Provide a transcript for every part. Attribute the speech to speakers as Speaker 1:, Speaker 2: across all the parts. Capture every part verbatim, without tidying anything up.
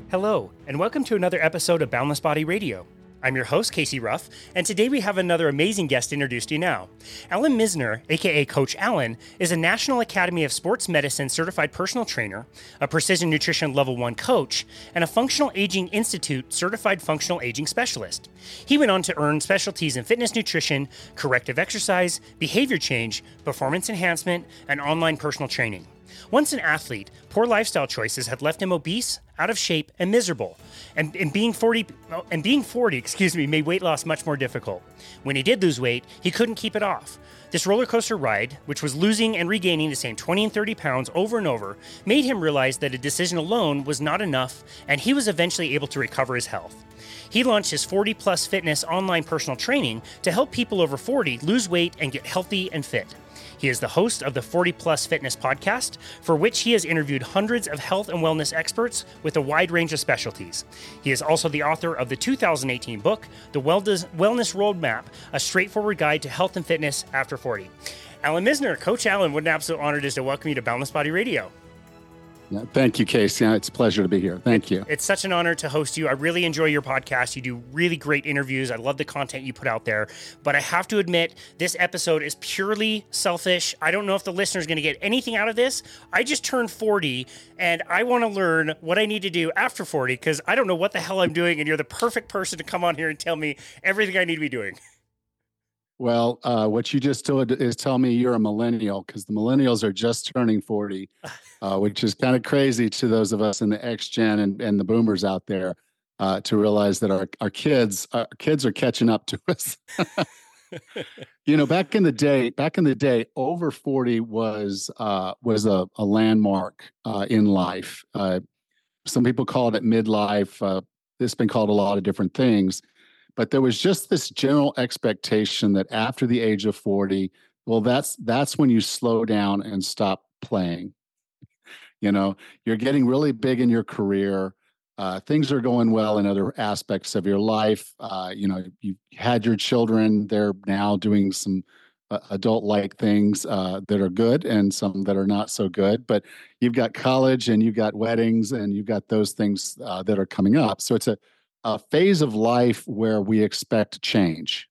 Speaker 1: Hello, and welcome to another episode of Boundless Body Radio. I'm your host, Casey Ruff, and today we have another amazing guest to introduce to you now. Alan Misner, aka Coach Alan, is a National Academy of Sports Medicine certified personal trainer, a Precision Nutrition Level one coach, and a Functional Aging Institute certified functional aging specialist. He went on to earn specialties in fitness nutrition, corrective exercise, behavior change, performance enhancement, and online personal training. Once an athlete, poor lifestyle choices had left him obese, out of shape, and miserable. And, and being forty, and being forty, excuse me, made weight loss much more difficult. When he did lose weight, he couldn't keep it off. This roller coaster ride, which was losing and regaining the same twenty and thirty pounds over and over, made him realize that a decision alone was not enough, and he was eventually able to recover his health. He launched his forty plus Fitness online personal training to help people over forty lose weight and get healthy and fit. He is the host of the forty plus Fitness podcast, for which he has interviewed hundreds of health and wellness experts with a wide range of specialties. He is also the author of the two thousand eighteen book, The Wellness Roadmap, a straightforward guide to health and fitness after forty. Alan Misner, Coach Alan, what an absolute honor it is to welcome you to Boundless Body Radio.
Speaker 2: Thank you, Casey. It's a pleasure to be here. Thank you.
Speaker 1: It's such an honor to host you. I really enjoy your podcast. You do really great interviews. I love the content you put out there. But I have to admit, this episode is purely selfish. I don't know if the listener is going to get anything out of this. I just turned forty, and I want to learn what I need to do after forty, because I don't know what the hell I'm doing, and you're the perfect person to come on here and tell me everything I need to be doing.
Speaker 2: Well, uh, what you just told is tell me you're a millennial, because the millennials are just turning forty, uh, which is kind of crazy to those of us in the X-Gen and, and the boomers out there uh, to realize that our, our kids our kids are catching up to us. You know, back in the day, back in the day, over forty was uh, was a, a landmark uh, in life. Uh, some people called it midlife. Uh, it's been called a lot of different things. But there was just this general expectation that after the age of forty, well, that's that's when you slow down and stop playing. You know, you're getting really big in your career. Uh, things are going well in other aspects of your life. Uh, you know, you had your children. They're now doing some uh, adult-like things uh, that are good and some that are not so good. But you've got college and you've got weddings and you've got those things uh, that are coming up. So it's a a phase of life where we expect change.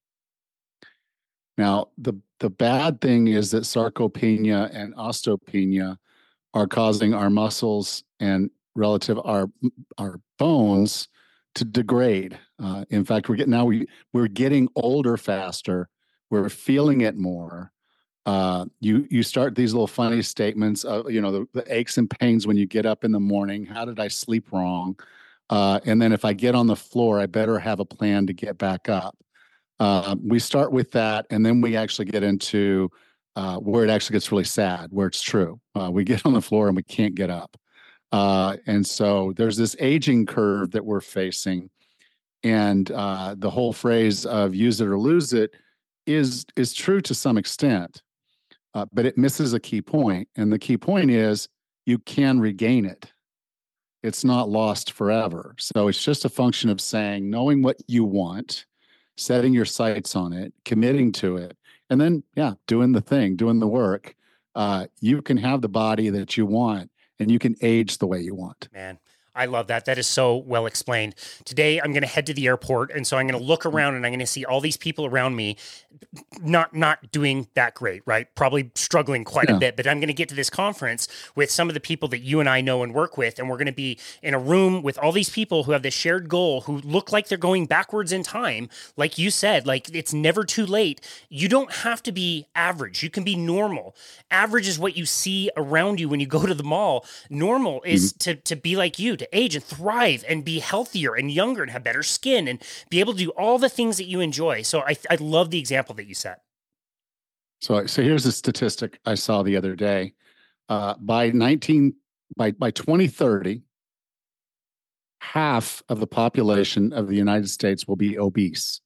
Speaker 2: Now, the, the bad thing is that sarcopenia and osteopenia are causing our muscles and relative our our bones to degrade. Uh, in fact, we're getting now we we're getting older faster. We're feeling it more. Uh, you you start these little funny statements of, you know, the, the aches and pains when you get up in the morning. How did I sleep wrong? Uh, and then if I get on the floor, I better have a plan to get back up. Uh, we start with that, and then we actually get into uh, where it actually gets really sad, where it's true. Uh, we get on the floor and we can't get up. Uh, and so there's this aging curve that we're facing. And uh, the whole phrase of use it or lose it is, is true to some extent, uh, but it misses a key point. And the key point is you can regain it. It's not lost forever. So it's just a function of saying, knowing what you want, setting your sights on it, committing to it, and then, yeah, doing the thing, doing the work. Uh, you can have the body that you want, and you can age the way you want.
Speaker 1: Man, I love that. That is so well explained. Today, I'm going to head to the airport, and so I'm going to look around, and I'm going to see all these people around me not not doing that great, right? Probably struggling quite yeah. a bit, but I'm going to get to this conference with some of the people that you and I know and work with, and we're going to be in a room with all these people who have this shared goal, who look like they're going backwards in time. Like you said, like it's never too late. You don't have to be average. You can be normal. Average is what you see around you when you go to the mall. Normal is mm-hmm. to, to be like you, to age and thrive and be healthier and younger and have better skin and be able to do all the things that you enjoy. So I, I love the example that you set.
Speaker 2: So, so here's a statistic I saw the other day. Uh, by nineteen by by twenty thirty, half of the population of the United States will be obese.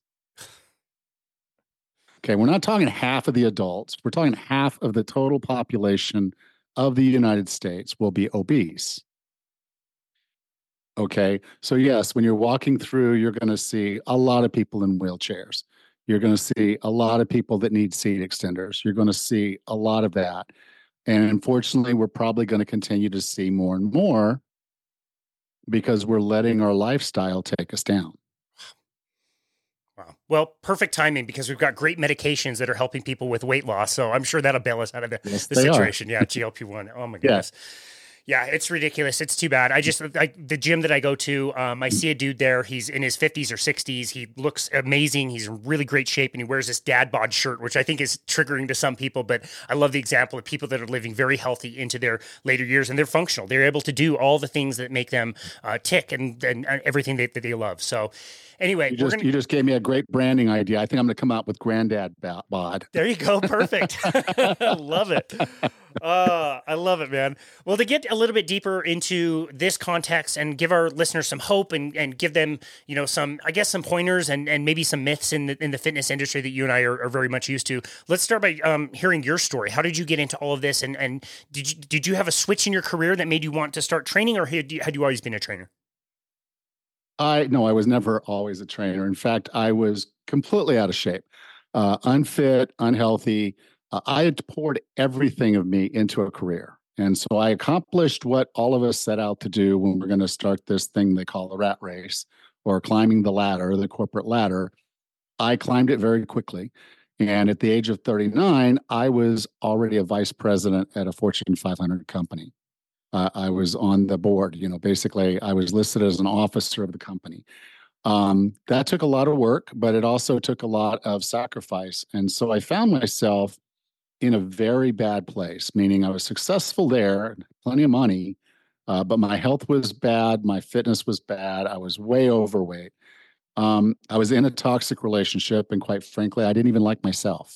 Speaker 2: Okay, we're not talking half of the adults. We're talking half of the total population of the United States will be obese. Okay, so yes, when you're walking through, you're going to see a lot of people in wheelchairs. You're going to see a lot of people that need seat extenders. You're going to see a lot of that. And unfortunately, we're probably going to continue to see more and more because we're letting our lifestyle take us down.
Speaker 1: Wow. Well, perfect timing because we've got great medications that are helping people with weight loss. So I'm sure that'll bail us out of the,
Speaker 2: Yes,
Speaker 1: the
Speaker 2: they are.
Speaker 1: situation. Yeah, G L P one. Oh my
Speaker 2: Yeah.
Speaker 1: goodness. Yeah, it's ridiculous. It's too bad. I just, I, the gym that I go to, um, I see a dude there. He's in his fifties or sixties. He looks amazing. He's in really great shape and he wears this dad bod shirt, which I think is triggering to some people. But I love the example of people that are living very healthy into their later years and they're functional. They're able to do all the things that make them uh, tick and, and, and everything that, that they love. So anyway,
Speaker 2: You just,
Speaker 1: gonna,
Speaker 2: you just gave me a great branding idea. I think I'm going to come out with Granddad bod.
Speaker 1: There you go. Perfect. Love it. Uh, I love it, man. Well, to get a little bit deeper into this context and give our listeners some hope and, and give them, you know, some, I guess, some pointers and, and maybe some myths in the, in the fitness industry that you and I are, are very much used to. Let's start by um, hearing your story. How did you get into all of this? And, and did you, did you have a switch in your career that made you want to start training, or had you, had you always been a trainer?
Speaker 2: I no, I was never always a trainer. In fact, I was completely out of shape, uh, unfit, unhealthy. Uh, I had poured everything of me into a career. And so I accomplished what all of us set out to do when we're going to start this thing they call the rat race or climbing the ladder, the corporate ladder. I climbed it very quickly. And at the age of thirty-nine, I was already a vice president at a Fortune five hundred company. Uh, I was on the board, you know, basically I was listed as an officer of the company. Um, that took a lot of work, but it also took a lot of sacrifice. And so I found myself in a very bad place, meaning I was successful there, plenty of money, uh, but my health was bad. My fitness was bad. I was way overweight. Um, I was in a toxic relationship. And quite frankly, I didn't even like myself.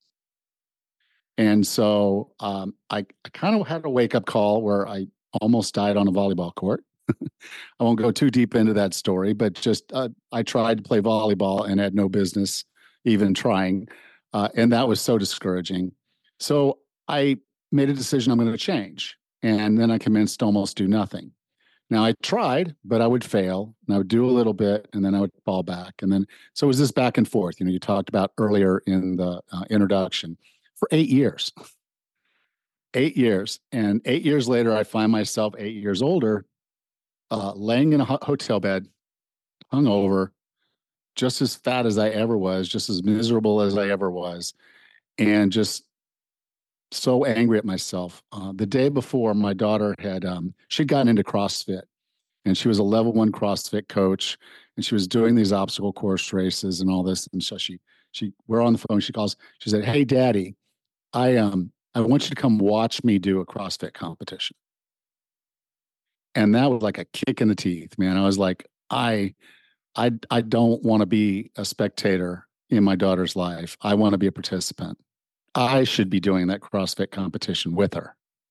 Speaker 2: And so um, I, I kind of had a wake up call where I almost died on a volleyball court. I won't go too deep into that story, but just uh, I tried to play volleyball and had no business even trying. Uh, and that was so discouraging. So I made a decision I'm going to change. And then I commenced to almost do nothing. Now I tried, but I would fail and I would do a little bit and then I would fall back. And then, so it was this back and forth, you know, you talked about earlier in the uh, introduction for eight years, eight years. And eight years later, I find myself eight years older, uh, laying in a ho- hotel bed, hungover, just as fat as I ever was, just as miserable as I ever was, and just so angry at myself. Uh, the day before, my daughter had, um, she'd gotten into CrossFit and she was a level one CrossFit coach and she was doing these obstacle course races and all this. And so she, she, we're on the phone. She calls, she said, "Hey, Daddy, I, um, I want you to come watch me do a CrossFit competition." And that was like a kick in the teeth, man. I was like, I, I, I don't want to be a spectator in my daughter's life. I want to be a participant. I should be doing that CrossFit competition with her.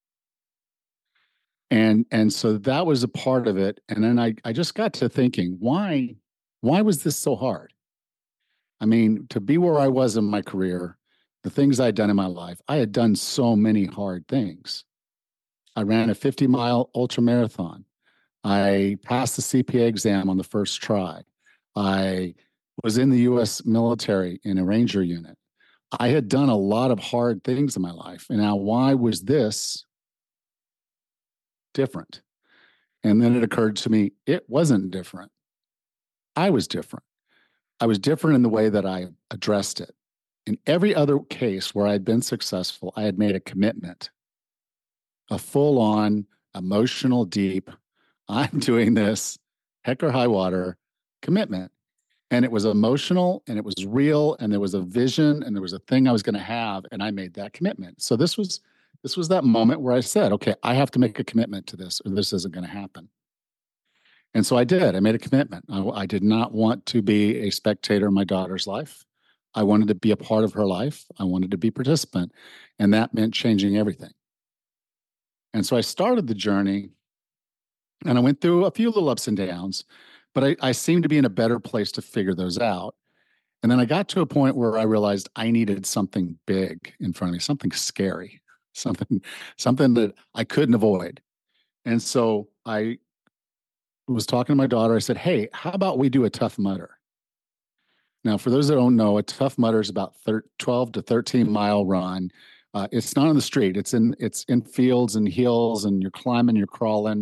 Speaker 2: And and so that was a part of it. And then I, I just got to thinking, why, why was this so hard? I mean, to be where I was in my career, the things I'd done in my life, I had done so many hard things. I ran a fifty mile ultra marathon. I passed the C P A exam on the first try. I was in the U S military in a Ranger unit. I had done a lot of hard things in my life. And now, why was this different? And then it occurred to me, it wasn't different. I was different. I was different in the way that I addressed it. In every other case where I'd been successful, I had made a commitment, a full on, emotional, deep, I'm doing this, heck or high water commitment. And it was emotional and it was real and there was a vision and there was a thing I was going to have. And I made that commitment. So this was, this was that moment where I said, okay, I have to make a commitment to this or this isn't going to happen. And so I did. I made a commitment. I, I did not want to be a spectator in my daughter's life. I wanted to be a part of her life. I wanted to be a participant. And that meant changing everything. And so I started the journey and I went through a few little ups and downs, but I, I seemed to be in a better place to figure those out. And then I got to a point where I realized I needed something big in front of me, something scary, something, something that I couldn't avoid. And so I was talking to my daughter. I said, "Hey, how about we do a Tough Mudder?" Now, for those that don't know, a Tough Mudder is about twelve to thirteen mile run. Uh, it's not on the street. It's in it's in fields and hills, and you're climbing, you're crawling,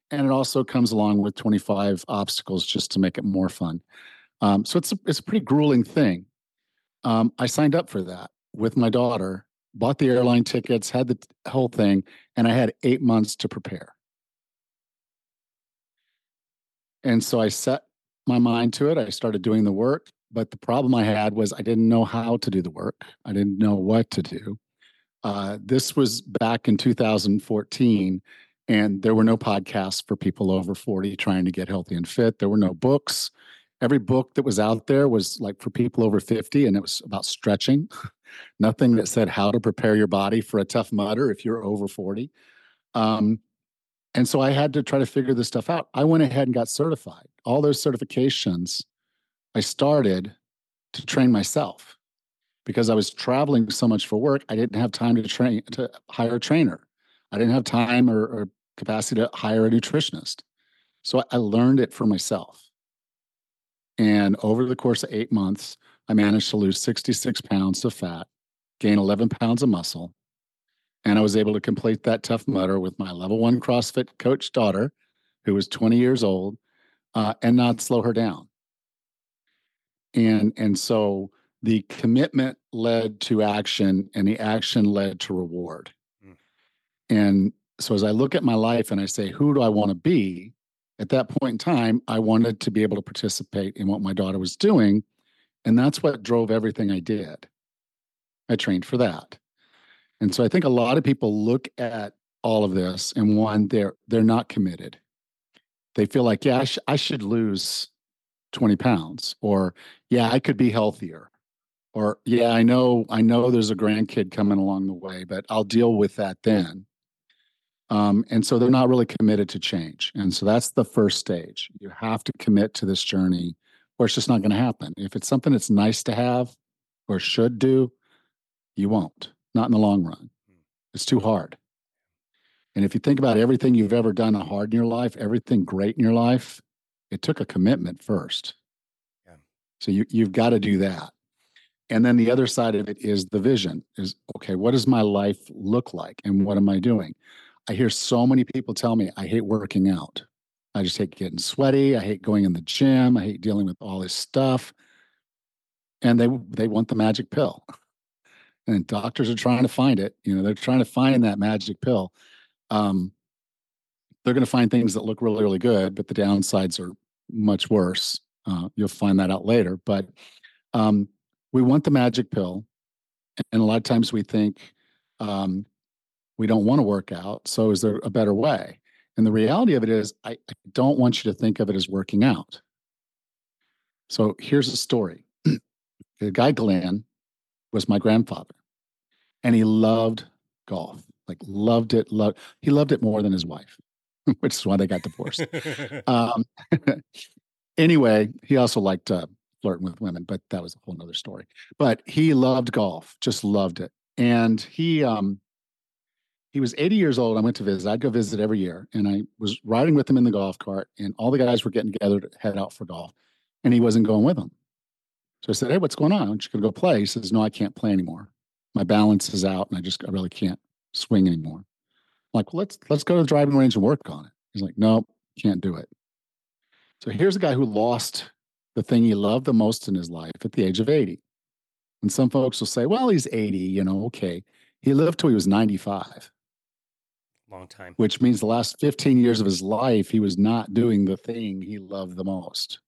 Speaker 2: and it also comes along with twenty-five obstacles just to make it more fun. Um, so it's a, it's a pretty grueling thing. Um, I signed up for that with my daughter, bought the airline tickets, had the t- whole thing, and I had eight months to prepare. And so I set my mind to it. I started doing the work, but the problem I had was I didn't know how to do the work. I didn't know what to do. Uh, this was back in two thousand fourteen, and there were no podcasts for people over forty trying to get healthy and fit. There were no books. Every book that was out there was like for people over fifty, and it was about stretching. Nothing that said how to prepare your body for a Tough Mudder if you're over forty. Um, and so I had to try to figure this stuff out. I went ahead and got certified. All those certifications I started to train myself because I was traveling so much for work. I didn't have time to train to hire a trainer. I didn't have time or, or capacity to hire a nutritionist. So I learned it for myself. And over the course of eight months, I managed to lose sixty-six pounds of fat, gain eleven pounds of muscle, and I was able to complete that Tough Mudder with my level one CrossFit coach daughter, who was twenty years old, uh, and not slow her down. And, and so the commitment led to action, and the action led to reward. Mm. And so as I look at my life and I say, who do I want to be? At that point in time, I wanted to be able to participate in what my daughter was doing. And that's what drove everything I did. I trained for that. And so I think a lot of people look at all of this and one, they're they're not committed. They feel like, yeah, I, sh- I should lose twenty pounds, or yeah, I could be healthier, or yeah, I know I know there's a grandkid coming along the way, but I'll deal with that then. Um, and so they're not really committed to change. And so that's the first stage. You have to commit to this journey, or it's just not going to happen. If it's something that's nice to have or should do, you won't, not in the long run. It's too hard. And if you think about everything you've ever done hard in your life, everything great in your life, it took a commitment first. Yeah. So you, you've got to do that. And then the other side of it is the vision is, okay, what does my life look like? And what am I doing? I hear so many people tell me, I hate working out. I just hate getting sweaty. I hate going in the gym. I hate dealing with all this stuff. And they they want the magic pill. And doctors are trying to find it. You know, they're trying to find that magic pill. Um, they're going to find things that look really, really good, but the downsides are much worse. Uh, you'll find that out later. But um, we want the magic pill. And a lot of times we think, um, we don't want to work out. So is there a better way? And the reality of it is, I, I don't want you to think of it as working out. So here's a story. The guy, Glenn, was my grandfather, and he loved golf, like loved it. Loved, he loved it more than his wife, which is why they got divorced. um, anyway, he also liked uh, flirting with women, but that was a whole nother story. But he loved golf, just loved it. And he, um, He was eighty years old. I went to visit. I'd go visit every year. And I was riding with him in the golf cart, and all the guys were getting together to head out for golf. And he wasn't going with them. So I said, hey, what's going on? Aren't you going to go play? He says, no, I can't play anymore. My balance is out, and I just I really can't swing anymore. I'm like, well, let's let's go to the driving range and work on it. He's like, nope, can't do it. So here's a guy who lost the thing he loved the most in his life at the age of eighty. And some folks will say, well, he's eighty, you know, okay. He lived till he was ninety-five.
Speaker 1: Long time.
Speaker 2: Which means the last fifteen years of his life, he was not doing the thing he loved the most.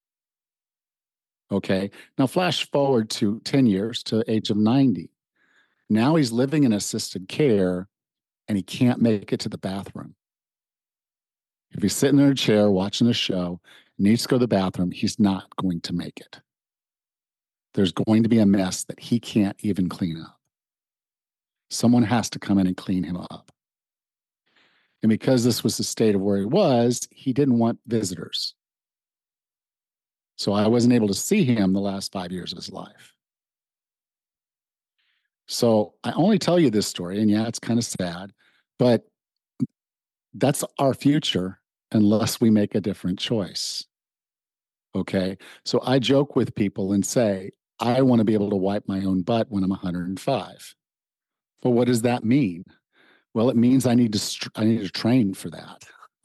Speaker 2: Okay. Now flash forward to ten years to the age of ninety. Now he's living in assisted care and he can't make it to the bathroom. If he's sitting in a chair watching a show, needs to go to the bathroom, he's not going to make it. There's going to be a mess that he can't even clean up. Someone has to come in and clean him up. And because this was the state of where he was, he didn't want visitors. So I wasn't able to see him the last five years of his life. So I only tell you this story, and yeah, it's kind of sad, but that's our future unless we make a different choice. Okay. So I joke with people and say, I want to be able to wipe my own butt when I'm one hundred five. Well, what does that mean? Well, it means I need to I need to train for that.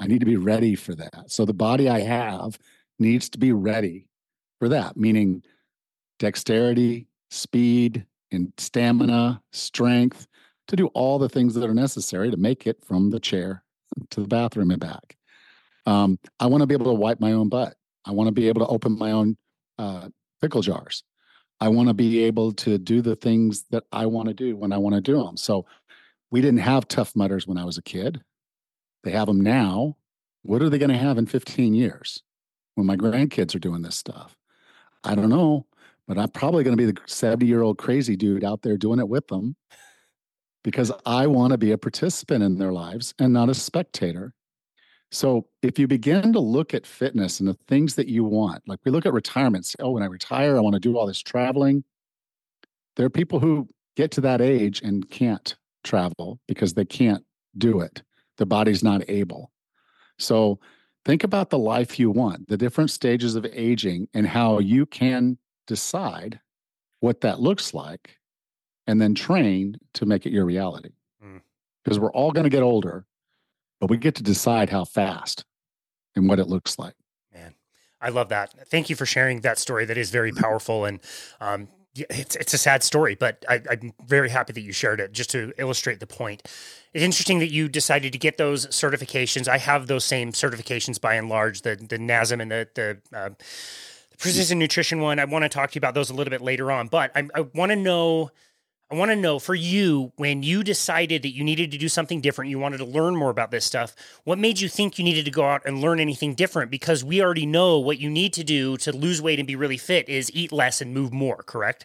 Speaker 2: I need to be ready for that. So the body I have needs to be ready for that, meaning dexterity, speed, and stamina, strength to do all the things that are necessary to make it from the chair to the bathroom and back. Um, I want to be able to wipe my own butt. I want to be able to open my own uh, pickle jars. I want to be able to do the things that I want to do when I want to do them. So we didn't have Tough Mudders when I was a kid. They have them now. What are they going to have in fifteen years when my grandkids are doing this stuff? I don't know, but I'm probably going to be the seventy-year-old crazy dude out there doing it with them because I want to be a participant in their lives and not a spectator. So if you begin to look at fitness and the things that you want, like we look at retirement, say, oh, when I retire, I want to do all this traveling. There are people who get to that age and can't travel because they can't do it. The body's not able. So think about the life you want, the different stages of aging, and how you can decide what that looks like and then train to make it your reality. Mm. Because we're all going to get older, but we get to decide how fast and what it looks like.
Speaker 1: Man, I love that. Thank you for sharing that story. That is very powerful. And um, it's it's a sad story, but I, I'm very happy that you shared it just to illustrate the point. It's interesting that you decided to get those certifications. I have those same certifications by and large, the the NASM and the the, uh, the Precision Nutrition one. I want to talk to you about those a little bit later on, but I, I want to know. I want to know for you, when you decided that you needed to do something different, you wanted to learn more about this stuff, what made you think you needed to go out and learn anything different? Because we already know what you need to do to lose weight and be really fit is eat less and move more, correct?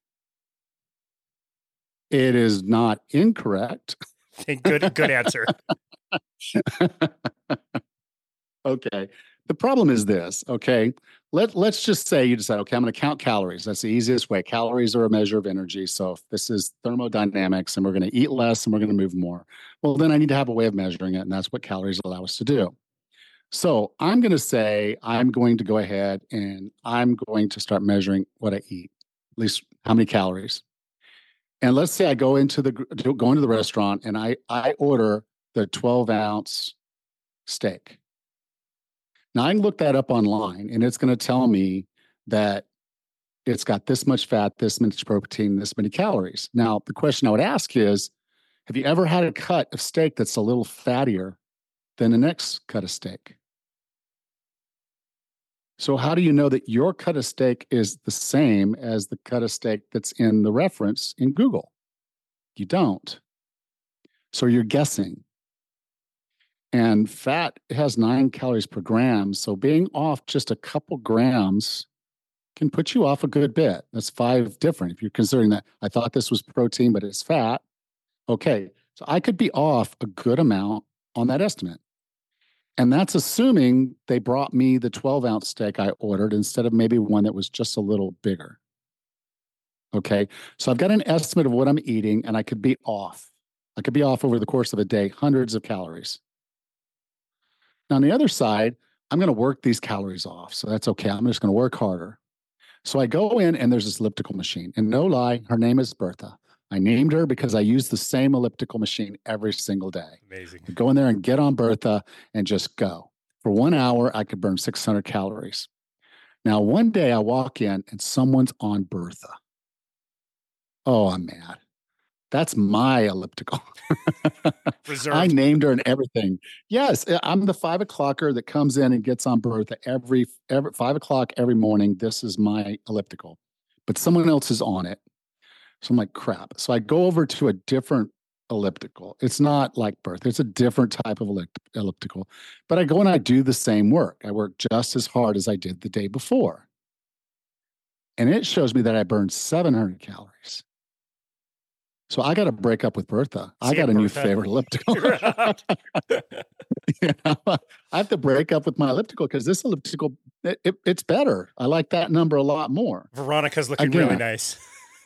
Speaker 2: It is not incorrect.
Speaker 1: Good, good answer.
Speaker 2: Okay. The problem is this, okay? Let, let's just say you decide, okay, I'm going to count calories. That's the easiest way. Calories are a measure of energy. So if this is thermodynamics and we're going to eat less and we're going to move more, well, then I need to have a way of measuring it. And that's what calories allow us to do. So I'm going to say I'm going to go ahead and I'm going to start measuring what I eat, at least how many calories. And let's say I go into the go into the restaurant and I I order the twelve ounce steak. Now I can look that up online and it's going to tell me that it's got this much fat, this much protein, this many calories. Now the question I would ask is, have you ever had a cut of steak that's a little fattier than the next cut of steak? So how do you know that your cut of steak is the same as the cut of steak that's in the reference in Google? You don't. So you're guessing. And fat has nine calories per gram. So being off just a couple grams can put you off a good bit. That's five different. If you're considering that, I thought this was protein, but it's fat. Okay. So I could be off a good amount on that estimate. And that's assuming they brought me the twelve ounce steak I ordered instead of maybe one that was just a little bigger. Okay. So I've got an estimate of what I'm eating and I could be off. I could be off over the course of a day, hundreds of calories. Now, on the other side, I'm going to work these calories off. So that's okay. I'm just going to work harder. So I go in and there's this elliptical machine. And no lie, her name is Bertha. I named her because I use the same elliptical machine every single day.
Speaker 1: Amazing.
Speaker 2: I go in there and get on Bertha and just go. For one hour, I could burn six hundred calories. Now, one day I walk in and someone's on Bertha. Oh, I'm mad. That's my elliptical. I named her and everything. Yes, I'm the five o'clocker that comes in and gets on Bertha every, every five o'clock every morning. This is my elliptical, but someone else is on it. So I'm like, crap. So I go over to a different elliptical. It's not like Bertha. It's a different type of ellipt- elliptical. But I go and I do the same work. I work just as hard as I did the day before. And it shows me that I burned seven hundred calories. So I got to break up with Bertha. I got a Bertha. New favorite elliptical. You know, I have to break up with my elliptical because this elliptical, it, it, it's better. I like that number a lot more.
Speaker 1: Veronica's looking Again, really nice.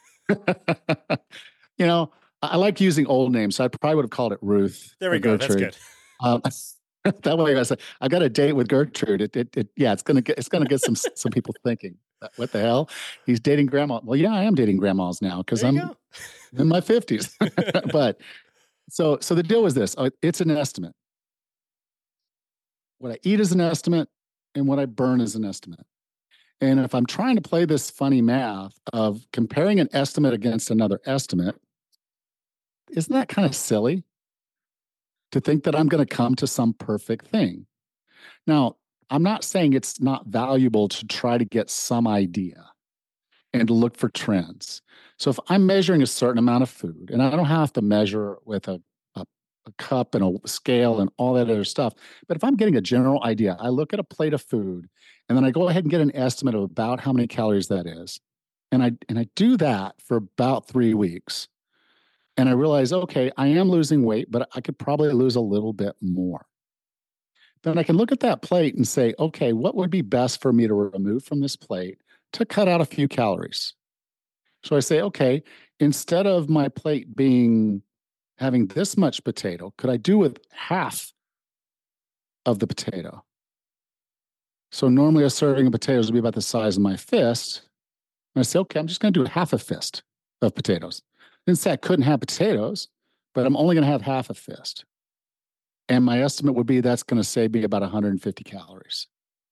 Speaker 2: You know, I like using old names, so I probably would have called it Ruth.
Speaker 1: There we go. Gertrude. That's
Speaker 2: good. Um, that way, I said, I got a date with Gertrude. It, it, it yeah, it's gonna get, it's gonna get some some people thinking, what the hell? He's dating grandma. Well, yeah, I am dating grandmas now because I'm go. in my fifties. But so, so the deal was this: it's an estimate. what I eat is an estimate, and what I burn is an estimate. And if I'm trying to play this funny math of comparing an estimate against another estimate, isn't that kind of silly to think that I'm going to come to some perfect thing? Now, I'm not saying it's not valuable to try to get some idea and to look for trends. So if I'm measuring a certain amount of food, and I don't have to measure with a, a, a cup and a scale and all that other stuff, but if I'm getting a general idea, I look at a plate of food and then I go ahead and get an estimate of about how many calories that is. And I and I do that for about three weeks. And I realize, okay, I am losing weight, but I could probably lose a little bit more. Then I can look at that plate and say, okay, what would be best for me to remove from this plate to cut out a few calories? So I say, okay, instead of my plate being having this much potato, could I do with half of the potato? So normally a serving of potatoes would be about the size of my fist. And I say, okay, I'm just going to do half a fist of potatoes. I didn't say I couldn't have potatoes, but I'm only going to have half a fist. And my estimate would be that's going to say be about one hundred fifty calories.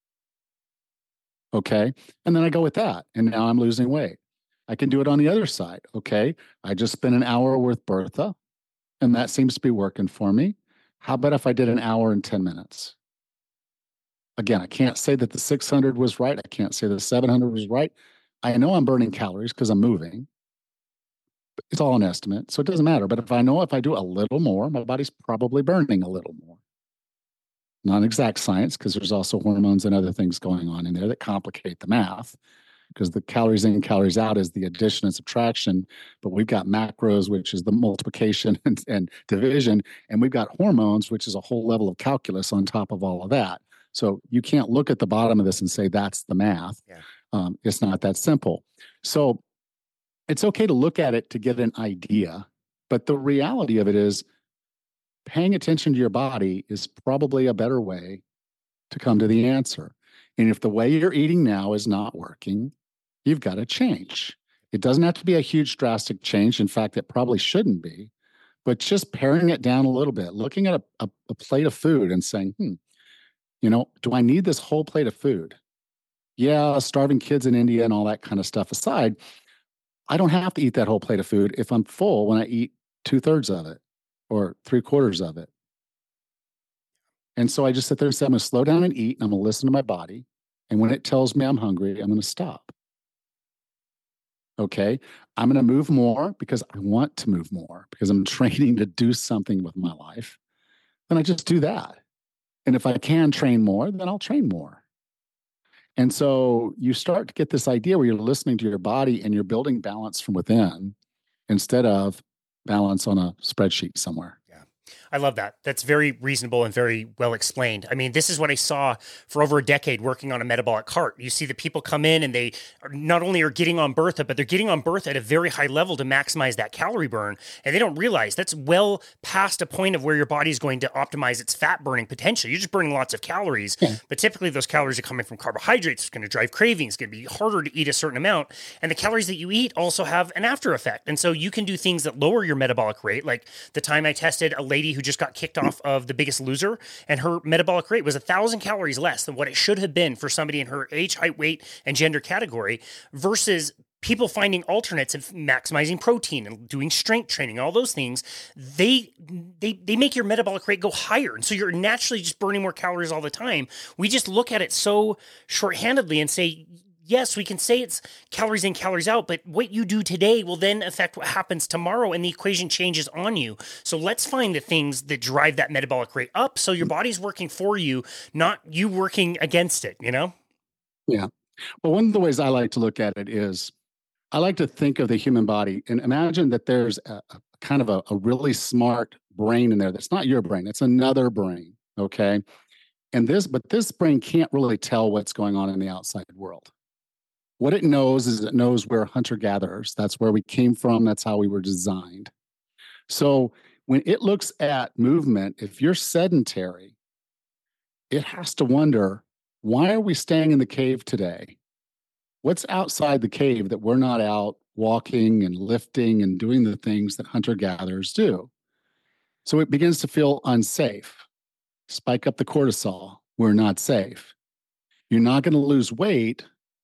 Speaker 2: Okay. And then I go with that. And now I'm losing weight. I can do it on the other side. Okay. I just spent an hour with Bertha, and that seems to be working for me. How about if I did an hour and ten minutes? Again, I can't say that the six hundred was right. I can't say the seven hundred was right. I know I'm burning calories because I'm moving. It's all an estimate, so it doesn't matter. But if I know if I do a little more, my body's probably burning a little more. Not exact science, because there's also hormones and other things going on in there that complicate the math, because the calories in, calories out is the addition and subtraction. But we've got macros, which is the multiplication and, and division. And we've got hormones, which is a whole level of calculus on top of all of that. So you can't look at the bottom of this and say that's the math.
Speaker 1: Yeah.
Speaker 2: Um, it's not that simple. So it's okay to look at it to get an idea, but the reality of it is paying attention to your body is probably a better way to come to the answer. And if the way you're eating now is not working, you've got to change. It doesn't have to be a huge drastic change. In fact, it probably shouldn't be, but just paring it down a little bit, looking at a, a, a plate of food and saying, hmm, you know, do I need this whole plate of food? Yeah, starving kids in India and all that kind of stuff aside, I don't have to eat that whole plate of food if I'm full when I eat two thirds of it or three quarters of it. And so I just sit there and say, I'm going to slow down and eat, and I'm going to listen to my body. And when it tells me I'm hungry, I'm going to stop. Okay. I'm going to move more because I want to move more, because I'm training to do something with my life. Then I just do that. And if I can train more, then I'll train more. And so you start to get this idea where you're listening to your body and you're building balance from within instead of balance on a spreadsheet somewhere.
Speaker 1: Yeah. I love that. That's very reasonable and very well explained. I mean, this is what I saw for over a decade working on a metabolic cart. You see the people come in and they are not only are getting on Bertha, but they're getting on Bertha at a very high level to maximize that calorie burn. And they don't realize that's well past a point of where your body is going to optimize its fat burning potential. You're just burning lots of calories, yeah. But typically those calories are coming from carbohydrates. It's going to drive cravings. It's going to be harder to eat a certain amount. And the calories that you eat also have an after effect. And so you can do things that lower your metabolic rate. Like the time I tested a lady who just got kicked off of The Biggest Loser, and her metabolic rate was a thousand calories less than what it should have been for somebody in her age, height, weight, and gender category, versus people finding alternates of maximizing protein and doing strength training, all those things. They they they make your metabolic rate go higher, and so you're naturally just burning more calories all the time. We just look at it so shorthandedly and say, yes, we can say it's calories in, calories out, but what you do today will then affect what happens tomorrow, and the equation changes on you. So let's find the things that drive that metabolic rate up so your body's working for you, not you working against it, you know?
Speaker 2: Yeah. Well, one of the ways I like to look at it is I like to think of the human body and imagine that there's a, a kind of a, a really smart brain in there that's not your brain, it's another brain, okay? And this, but this brain can't really tell what's going on in the outside world. What it knows is it knows we're hunter-gatherers. That's where we came from. That's how we were designed. So when it looks at movement, if you're sedentary, it has to wonder, why are we staying in the cave today? What's outside the cave that we're not out walking and lifting and doing the things that hunter-gatherers do? So it begins to feel unsafe. Spike up the cortisol. we're not safe. You're not going to lose weight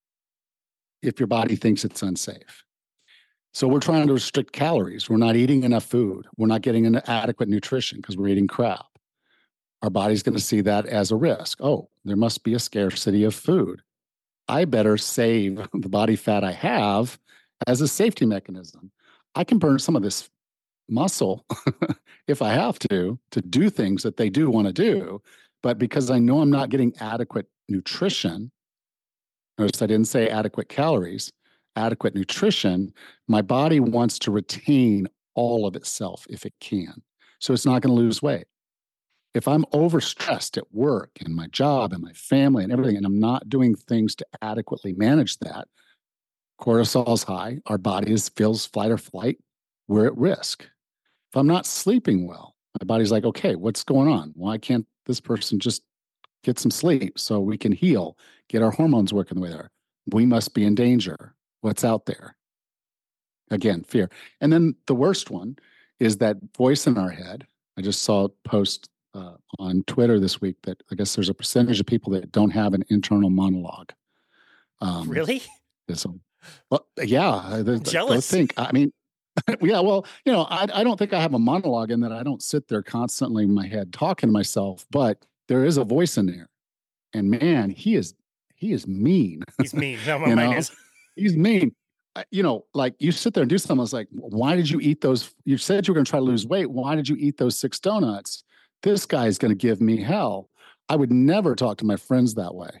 Speaker 2: if your body thinks it's unsafe. So we're trying to restrict calories. We're not eating enough food. We're not getting an adequate nutrition because we're eating crap. Our body's going to see that as a risk. Oh, there must be a scarcity of food. I better save the body fat I have as a safety mechanism. I can burn some of this muscle if I have to, to do things that they do want to do. But because I know I'm not getting adequate nutrition, notice I didn't say adequate calories, adequate nutrition, my body wants to retain all of itself if it can. So it's not going to lose weight. If I'm overstressed at work and my job and my family and everything, and I'm not doing things to adequately manage that, cortisol's high, our body is, feels flight or flight, we're at risk. If I'm not sleeping well, my body's like, okay, what's going on? Why can't this person just get some sleep so we can heal, get our hormones working the way they are? We must be in danger. What's out there? Again, fear. And then the worst one is that voice in our head. I just saw a post uh, on Twitter this week that I guess there's a percentage of people that don't have an internal monologue.
Speaker 1: Um, really?
Speaker 2: So, well, yeah. The,
Speaker 1: Jealous.
Speaker 2: The, think. I mean, yeah. Well, you know, I, I don't think I have a monologue in that I don't sit there constantly in my head talking to myself, but there is a voice in there, and man, he is he is mean.
Speaker 1: He's mean. No, my mind is.
Speaker 2: He's mean. You know, like you sit there and do something. It's like, why did you eat those? You said you were going to try to lose weight. Why did you eat those six donuts? This guy's going to give me hell. I would never talk to my friends that way.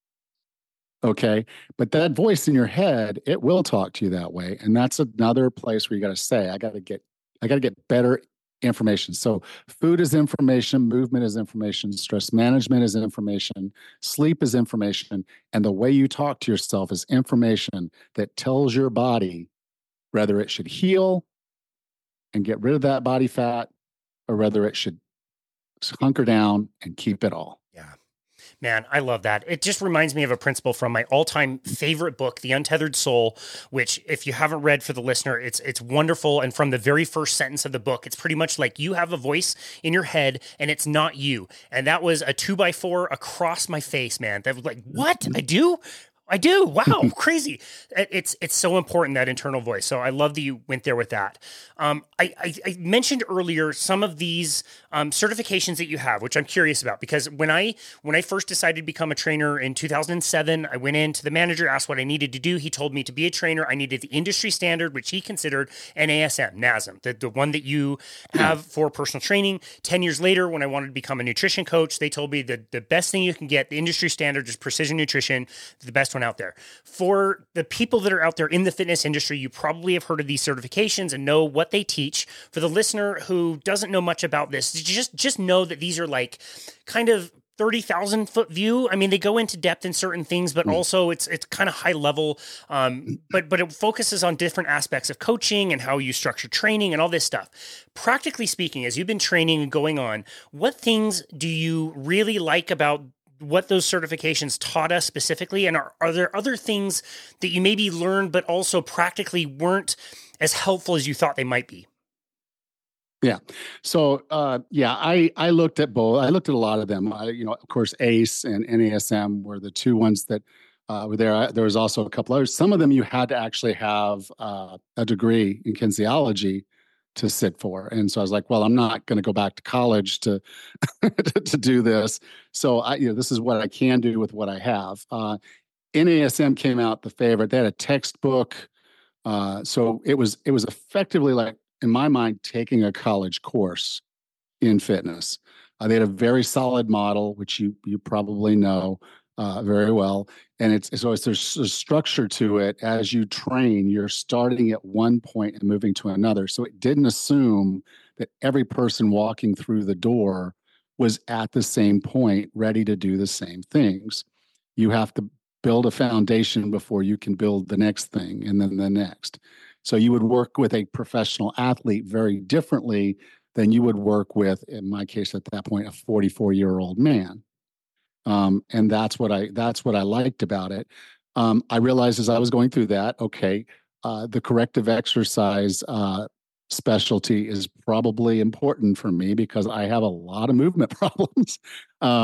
Speaker 2: Okay. But that voice in your head, it will talk to you that way. And that's another place where you got to say, I got to get, I got to get better information. So food is information, movement is information, stress management is information, sleep is information, and the way you talk to yourself is information that tells your body whether it should heal and get rid of that body fat or whether it should hunker down and keep it all.
Speaker 1: Yeah. Man, I love that. It just reminds me of a principle from my all-time favorite book, The Untethered Soul, which if you haven't read for the listener, it's it's wonderful. And from the very first sentence of the book, it's pretty much like you have a voice in your head and it's not you. And that was a two by four across my face, man. That was like, what? I do? I do. Wow. Crazy. It's, it's so important, that internal voice. So I love that you went there with that. Um, I, I, I mentioned earlier some of these um, certifications that you have, which I'm curious about, because when I, when I first decided to become a trainer in two thousand seven, I went in to the manager, asked what I needed to do. He told me to be a trainer, I needed the industry standard, which he considered N A S M, N A S M, the, the one that you have for personal training. ten years later, when I wanted to become a nutrition coach, they told me that the best thing you can get, the industry standard, is Precision Nutrition, the best one out there. For the people that are out there in the fitness industry, you probably have heard of these certifications and know what they teach. For the listener who doesn't know much about this, just, just know that these are like kind of thirty thousand foot view. I mean, they go into depth in certain things, but also it's it's kind of high level. Um, but but it focuses on different aspects of coaching and how you structure training and all this stuff. Practically speaking, as you've been training and going on, what things do you really like about what those certifications taught us specifically? And are, are there other things that you maybe learned, but also practically weren't as helpful as you thought they might be?
Speaker 2: Yeah. So, uh, yeah, I, I looked at both. I looked at a lot of them. I, you know, of course, A C E and N A S M were the two ones that uh, were there. There was also a couple others. Some of them you had to actually have uh, a degree in kinesiology to sit for. And so I was like, well, I'm not going to go back to college to, to, to do this. So I, you know, this is what I can do with what I have. Uh, N A S M came out the favorite. They had a textbook. Uh, so it was, it was effectively like, in my mind, taking a college course in fitness. Uh, they had a very solid model, which you, you probably know uh, very well. And it's so it's, there's a structure to it. As you train, you're starting at one point and moving to another. So it didn't assume that every person walking through the door was at the same point, ready to do the same things. You have to build a foundation before you can build the next thing and then the next. So you would work with a professional athlete very differently than you would work with, in my case at that point, a forty-four-year-old man. Um, and that's what I that's what I liked about it. Um, I realized as I was going through that, okay, uh, the corrective exercise uh, specialty is probably important for me because I have a lot of movement problems. Uh,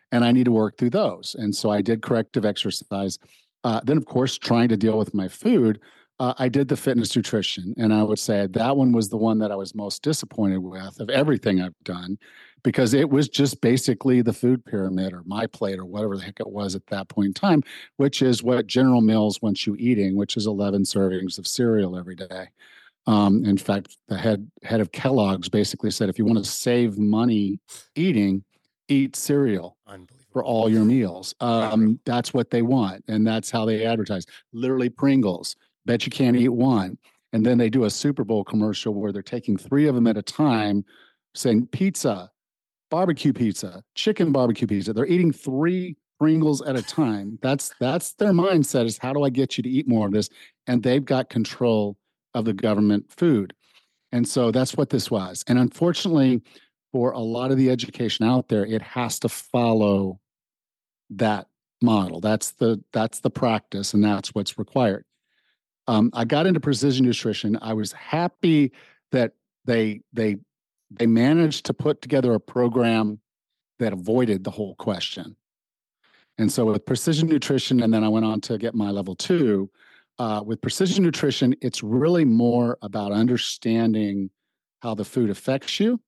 Speaker 2: and I need to work through those. And so I did corrective exercise. Uh, then, of course, trying to deal with my food, uh, I did the fitness nutrition. And I would say that one was the one that I was most disappointed with of everything I've done, because it was just basically the food pyramid or my plate or whatever the heck it was at that point in time, which is what General Mills wants you eating, which is eleven servings of cereal every day. Um, in fact, the head head of Kellogg's basically said, if you want to save money eating, eat cereal for all your meals. Um, that's what they want. And that's how they advertise. Literally Pringles, bet you can't eat one. And then they do a Super Bowl commercial where they're taking three of them at a time, saying pizza, barbecue pizza, chicken barbecue pizza. They're eating three Pringles at a time. That's that's their mindset, is how do I get you to eat more of this? And they've got control of the government food. And so that's what this was. And unfortunately, for a lot of the education out there, it has to follow that model. That's the that's the practice, and that's what's required. Um, I got into precision nutrition. I was happy that they they they managed to put together a program that avoided the whole question. And so with precision nutrition, and then I went on to get my level two. Uh, with precision nutrition, it's really more about understanding how the food affects you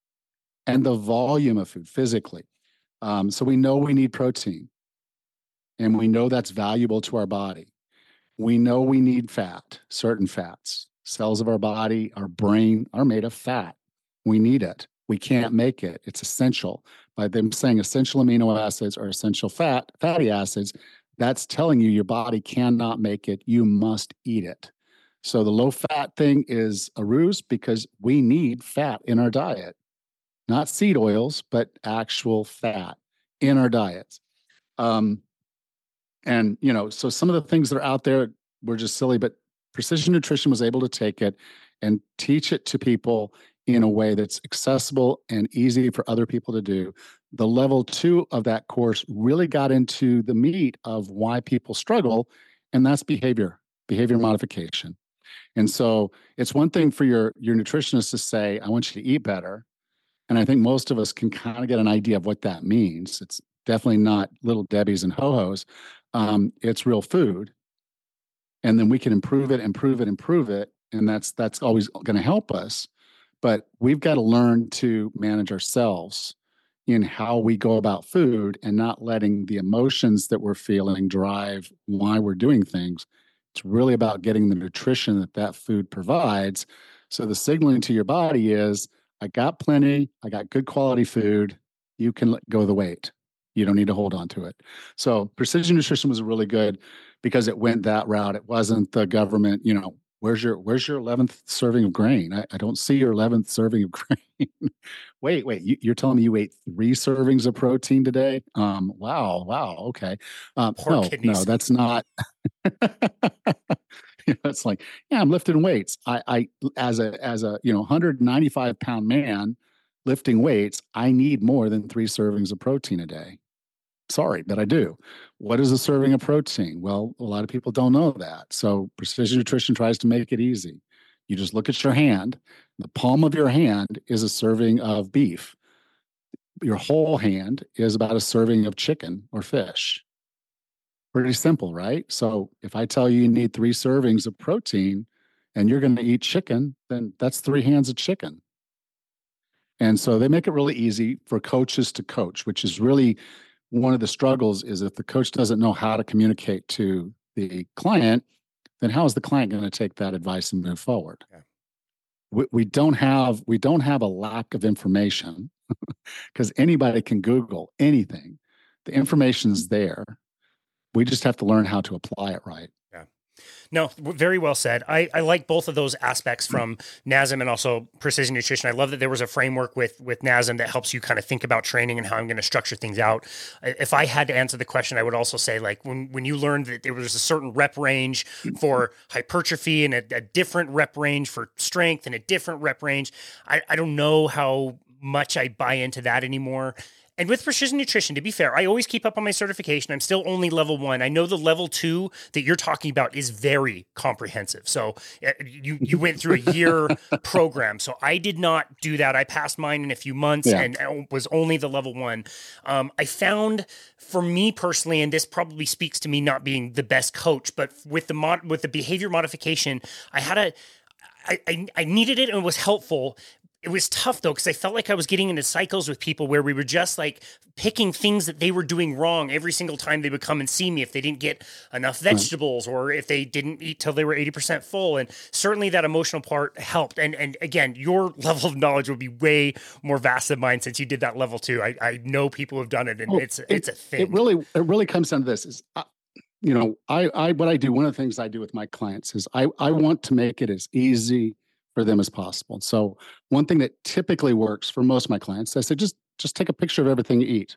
Speaker 2: and the volume of food physically. Um, so we know we need protein, and we know that's valuable to our body. We know we need fat, certain fats. Cells of our body, our brain are made of fat. We need it. We can't make it. It's essential. By them saying essential amino acids or essential fat, fatty acids, that's telling you your body cannot make it. You must eat it. So the low fat thing is a ruse, because we need fat in our diet. Not seed oils, but actual fat in our diets. Um, and, you know, so some of the things that are out there were just silly, but precision nutrition was able to take it and teach it to people in a way that's accessible and easy for other people to do. The level two of that course really got into the meat of why people struggle, and that's behavior, behavior modification. And so it's one thing for your, your nutritionist to say, I want you to eat better. And I think most of us can kind of get an idea of what that means. It's definitely not Little Debbie's and Ho-Ho's. Um, it's real food. And then we can improve it, improve it, improve it. And that's that's always going to help us. But we've got to learn to manage ourselves in how we go about food, and not letting the emotions that we're feeling drive why we're doing things. It's really about getting the nutrition that that food provides. So the signaling to your body is, I got plenty, I got good quality food, you can let go of the weight. You don't need to hold on to it. So precision nutrition was really good because it went that route. It wasn't the government, you know, where's your where's your eleventh serving of grain? I, I don't see your eleventh serving of grain. wait, wait, you, you're telling me you ate three servings of protein today? Um, wow, wow, okay. Um, no, kidneys. no, that's not. It's like, yeah, I'm lifting weights. I, I, as a, as a, you know, one hundred ninety-five pound man lifting weights, I need more than three servings of protein a day. Sorry, but I do. What is a serving of protein? Well, a lot of people don't know that. So precision nutrition tries to make it easy. You just look at your hand. The palm of your hand is a serving of beef. Your whole hand is about a serving of chicken or fish. Pretty simple, right? So if I tell you you need three servings of protein and you're going to eat chicken, then that's three hands of chicken. And so they make it really easy for coaches to coach, which is really one of the struggles. Is if the coach doesn't know how to communicate to the client, then how is the client going to take that advice and move forward? Yeah. We, we don't have we don't have a lack of information, because anybody can Google anything. The information's there. We just have to learn how to apply it right.
Speaker 1: Yeah. No, very well said. I, I like both of those aspects from NASM and also precision nutrition. I love that there was a framework with, with NASM that helps you kind of think about training and how I'm going to structure things out. If I had to answer the question, I would also say, like, when, when you learned that there was a certain rep range for hypertrophy and a, a different rep range for strength and a different rep range, I, I don't know how much I buy into that anymore. And with precision nutrition, to be fair, I always keep up on my certification. I'm still only level one. I know the level two that you're talking about is very comprehensive. So uh, you you went through a year program. So I did not do that. I passed mine in a few months yeah. and was only the level one. Um, I found for me personally, and this probably speaks to me not being the best coach, but with the mod, with the behavior modification, I had a I, I, I needed it and it was helpful. It was tough though, because I felt like I was getting into cycles with people where we were just like picking things that they were doing wrong every single time they would come and see me if they didn't get enough vegetables or if they didn't eat till they were eighty percent full. And certainly that emotional part helped. And and again, your level of knowledge would be way more vast than mine since you did that level too. I, I know people have done it and oh, it's, it, it's a thing.
Speaker 2: It really, it really comes down to this is, uh, you know, I, I, what I do, one of the things I do with my clients is I, I want to make it as easy for them as possible. So one thing that typically works for most of my clients, I said, just, just take a picture of everything you eat.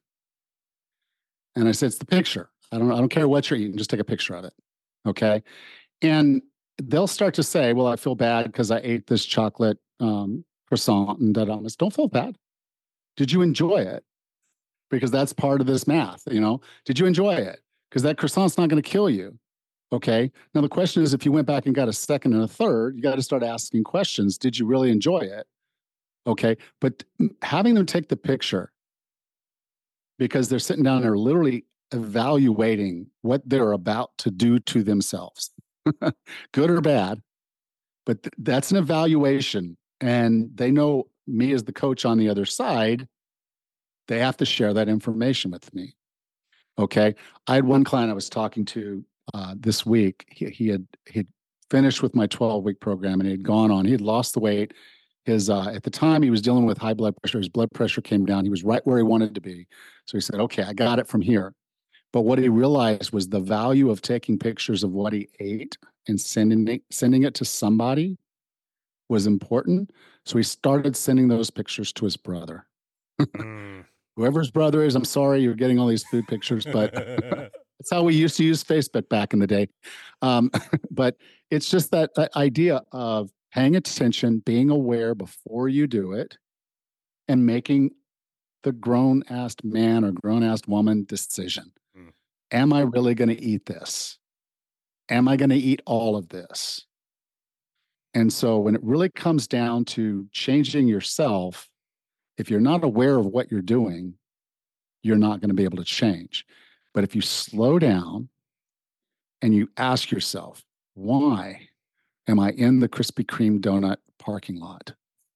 Speaker 2: And I said, it's the picture. I don't, I don't care what you're eating. Just take a picture of it. Okay. And they'll start to say, well, I feel bad because I ate this chocolate um, croissant and da da. Don't feel bad. Did you enjoy it? Because that's part of this math, you know, did you enjoy it? Because that croissant's not going to kill you. Okay. Now the question is, if you went back and got a second and a third, you got to start asking questions. Did you really enjoy it? Okay. But having them take the picture because they're sitting down and they're literally evaluating what they're about to do to themselves, good or bad. But th- that's an evaluation. And they know me as the coach on the other side, they have to share that information with me. Okay. I had one client I was talking to Uh, this week. He, he had he'd finished with my twelve week program and he had gone on. He had lost the weight. His uh, at the time he was dealing with high blood pressure. His blood pressure came down. He was right where he wanted to be. So he said, "Okay, I got it from here." But what he realized was the value of taking pictures of what he ate and sending it, sending it to somebody was important. So he started sending those pictures to his brother. mm. Whoever his brother is, I'm sorry you're getting all these food pictures, but that's how we used to use Facebook back in the day. Um, but it's just that, that idea of paying attention, being aware before you do it, and making the grown-ass man or grown-ass woman decision. Mm. Am I really going to eat this? Am I going to eat all of this? And so when it really comes down to changing yourself, if you're not aware of what you're doing, you're not going to be able to change. But if you slow down and you ask yourself, why am I in the Krispy Kreme donut parking lot?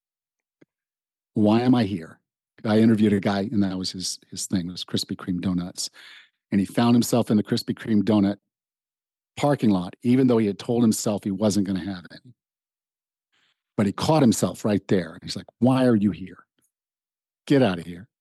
Speaker 2: Why am I here? I interviewed a guy and that was his, his thing, was Krispy Kreme donuts. And he found himself in the Krispy Kreme donut parking lot, even though he had told himself he wasn't going to have any. But he caught himself right there. He's like, why are you here? Get out of here.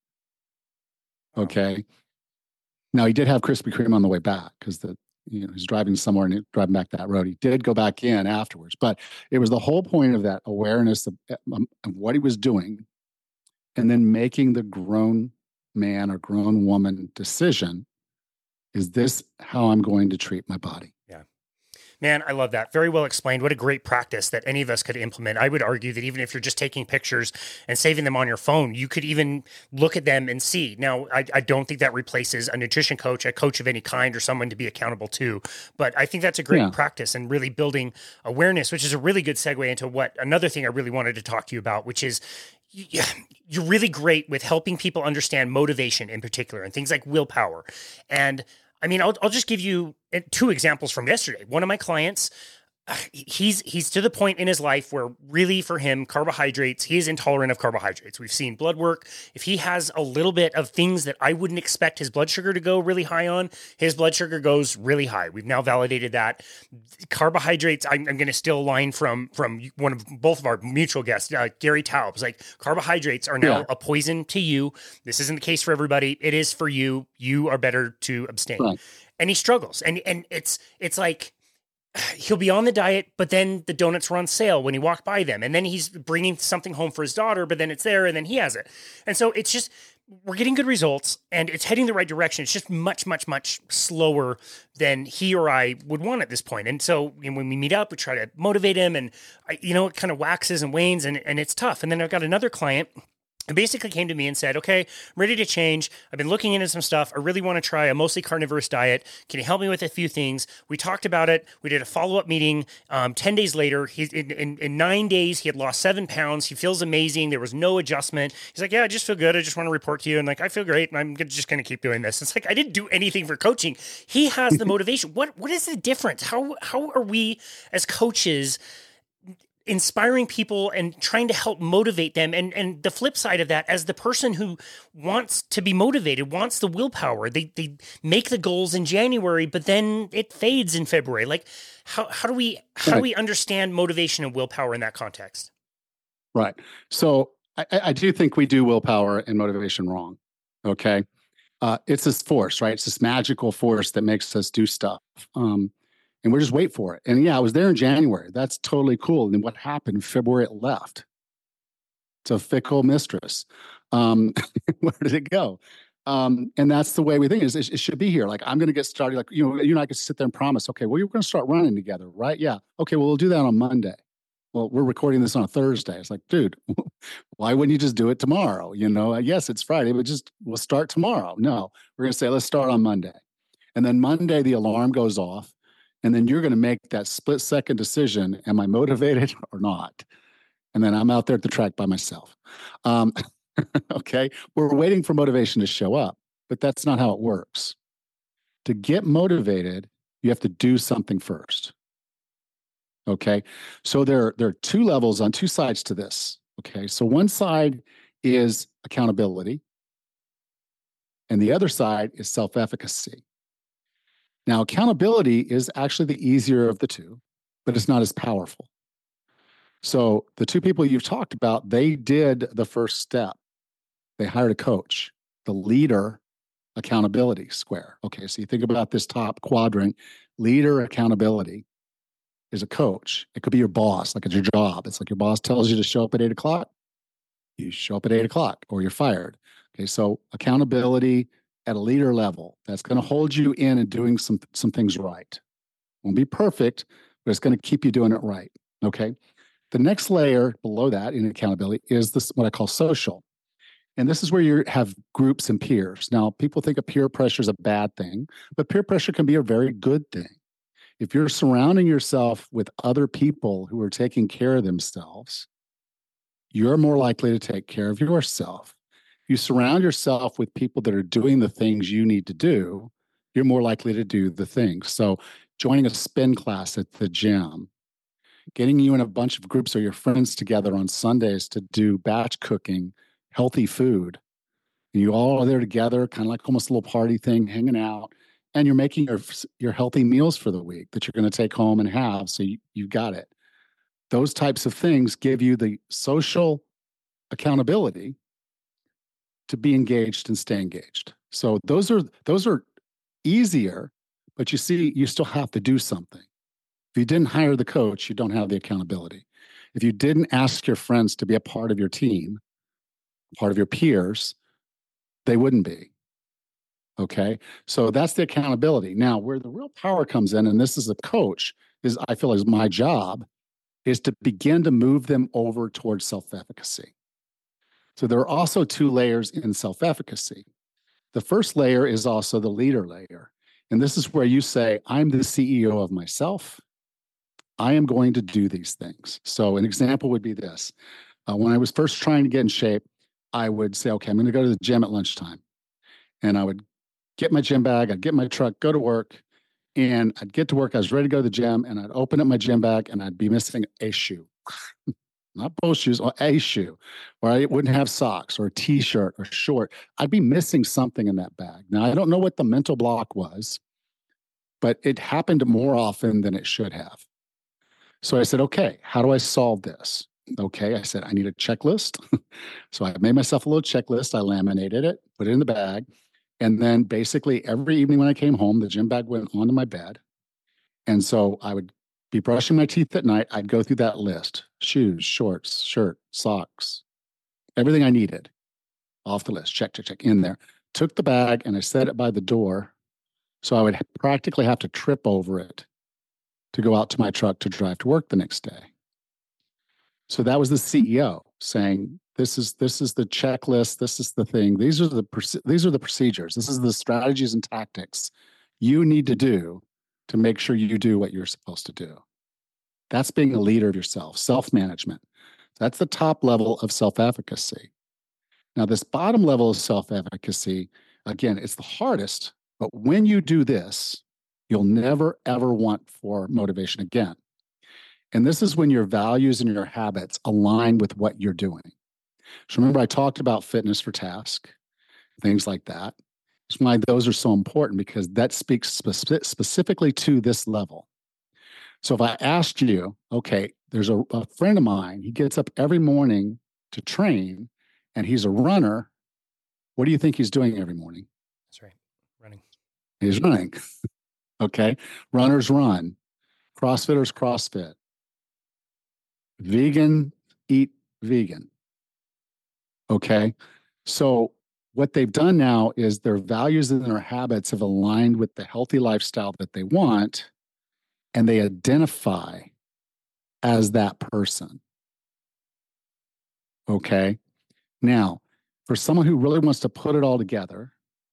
Speaker 2: Okay. Now he did have Krispy Kreme on the way back because the you know he's driving somewhere and he, driving back that road. He did go back in afterwards, but it was the whole point of that awareness of, um, of what he was doing, and then making the grown man or grown woman decision: is this how I'm going to treat my body?
Speaker 1: Yeah. Man, I love that. Very well explained. What a great practice that any of us could implement. I would argue that even if you're just taking pictures and saving them on your phone, you could even look at them and see. Now, I, I don't think that replaces a nutrition coach, a coach of any kind, or someone to be accountable to. But I think that's a great yeah. practice and really building awareness, which is a really good segue into what another thing I really wanted to talk to you about, which is yeah, you're really great with helping people understand motivation in particular and things like willpower. And I mean, I'll, I'll just give you two examples from yesterday. One of my clients, he's he's to the point in his life where really for him, carbohydrates, he is intolerant of carbohydrates. We've seen blood work. If he has a little bit of things that I wouldn't expect his blood sugar to go really high on, his blood sugar goes really high. We've now validated that. Carbohydrates, I'm, I'm going to steal a line from, from one of both of our mutual guests, uh, Gary Taubes, like carbohydrates are now yeah. a poison to you. This isn't the case for everybody. It is for you. You are better to abstain. Right. And he struggles. And, and it's, it's like, he'll be on the diet, but then the donuts were on sale when he walked by them. And then he's bringing something home for his daughter, but then it's there and then he has it. And so it's just, we're getting good results and it's heading the right direction. It's just much, much, much slower than he or I would want at this point. And so you know, when we meet up, we try to motivate him and, I, you know, it kind of waxes and wanes and, and it's tough. And then I've got another client It basically came to me and said, okay, I'm ready to change. I've been looking into some stuff. I really want to try a mostly carnivorous diet. Can you help me with a few things? We talked about it. We did a follow-up meeting. Um, ten days later, he, in, in, in nine days, he had lost seven pounds. He feels amazing. There was no adjustment. He's like, yeah, I just feel good. I just want to report to you. And like, I feel great. And I'm just going to keep doing this. It's like, I didn't do anything for coaching. He has the motivation. What What is the difference? How How are we as coaches inspiring people and trying to help motivate them? And and the flip side of that, as the person who wants to be motivated, wants the willpower, they they make the goals in January, but then it fades in February. Like, how how do we how right. do we understand motivation and willpower in that context?
Speaker 2: Right. So I, I do think we do willpower and motivation wrong. Okay. Uh, it's this force, right? It's this magical force that makes us do stuff. Um, And we're just wait for it. And yeah, I was there in January. That's totally cool. And then what happened in February? It left. It's a fickle mistress. Um, where did it go? Um, and that's the way we think is it, it should be here. Like, I'm going to get started. Like, you know, you and I could sit there and promise, okay, well, you're going to start running together, right? Yeah. Okay. Well, we'll do that on Monday. Well, we're recording this on a Thursday. It's like, dude, why wouldn't you just do it tomorrow? You know, yes, it's Friday, but just we'll start tomorrow. No, we're going to say, let's start on Monday. And then Monday, the alarm goes off. And then you're going to make that split second decision. Am I motivated or not? And then I'm out there at the track by myself. Um, okay. We're waiting for motivation to show up, but that's not how it works. To get motivated, you have to do something first. Okay. So there, there are two levels on two sides to this. Okay. So one side is accountability, and the other side is self-efficacy. Now, accountability is actually the easier of the two, but it's not as powerful. So the two people you've talked about, they did the first step. They hired a coach, the leader accountability square. Okay, so you think about this top quadrant, leader accountability is a coach. It could be your boss, like it's your job. It's like your boss tells you to show up at eight o'clock, you show up at eight o'clock or you're fired. Okay, so accountability at a leader level, that's going to hold you in and doing some, some things right. Won't be perfect, but it's going to keep you doing it right. Okay. The next layer below that in accountability is this, what I call social. And this is where you have groups and peers. Now, people think of peer pressure as a bad thing, but peer pressure can be a very good thing. If you're surrounding yourself with other people who are taking care of themselves, you're more likely to take care of yourself. You surround yourself with people that are doing the things you need to do, you're more likely to do the things. So joining a spin class at the gym, getting you in a bunch of groups or your friends together on Sundays to do batch cooking, healthy food. And you all are there together, kind of like almost a little party thing, hanging out. And you're making your, your healthy meals for the week that you're going to take home and have. So you, you got it. Those types of things give you the social accountability to be engaged and stay engaged. So those are those are easier, but you see, you still have to do something. If you didn't hire the coach, you don't have the accountability. If you didn't ask your friends to be a part of your team, part of your peers, they wouldn't be. Okay. So that's the accountability. Now, where the real power comes in, and this is a coach, is I feel is my job, is to begin to move them over towards self-efficacy. So there are also two layers in self-efficacy. The first layer is also the leader layer. And this is where you say, I'm the C E O of myself. I am going to do these things. So an example would be this. Uh, when I was first trying to get in shape, I would say, okay, I'm going to go to the gym at lunchtime. And I would get my gym bag, I'd get my truck, go to work, and I'd get to work. I was ready to go to the gym, and I'd open up my gym bag, and I'd be missing a shoe. Not both shoes, or a shoe, or I wouldn't have socks or a t-shirt or short. I'd be missing something in that bag. Now, I don't know what the mental block was, but it happened more often than it should have. So I said, okay, how do I solve this? Okay, I said, I need a checklist. So I made myself a little checklist. I laminated it, put it in the bag. And then basically every evening when I came home, the gym bag went onto my bed. And so I would be brushing my teeth at night. I'd go through that list: shoes, shorts, shirt, socks, everything I needed off the list. Check, check, check in there. Took the bag and I set it by the door. So I would practically have to trip over it to go out to my truck to drive to work the next day. So that was the C E O saying, This is this is the checklist. This is the thing. These are the these are the procedures. This is the strategies and tactics you need to do to make sure you do what you're supposed to do. That's being a leader of yourself, self-management. That's the top level of self-efficacy. Now, this bottom level of self-efficacy, again, it's the hardest, but when you do this, you'll never, ever want for motivation again. And this is when your values and your habits align with what you're doing. So remember, I talked about fitness for task, things like that. That's why those are so important, because that speaks spe- specifically to this level. So if I asked you, okay, there's a, a friend of mine, he gets up every morning to train, and he's a runner. What do you think he's doing every morning?
Speaker 1: That's right. Running.
Speaker 2: He's running. Okay. Runners run. CrossFitters CrossFit. Vegan eat vegan. Okay. So what they've done now is their values and their habits have aligned with the healthy lifestyle that they want, and they identify as that person. Okay. Now, for someone who really wants to put it all together,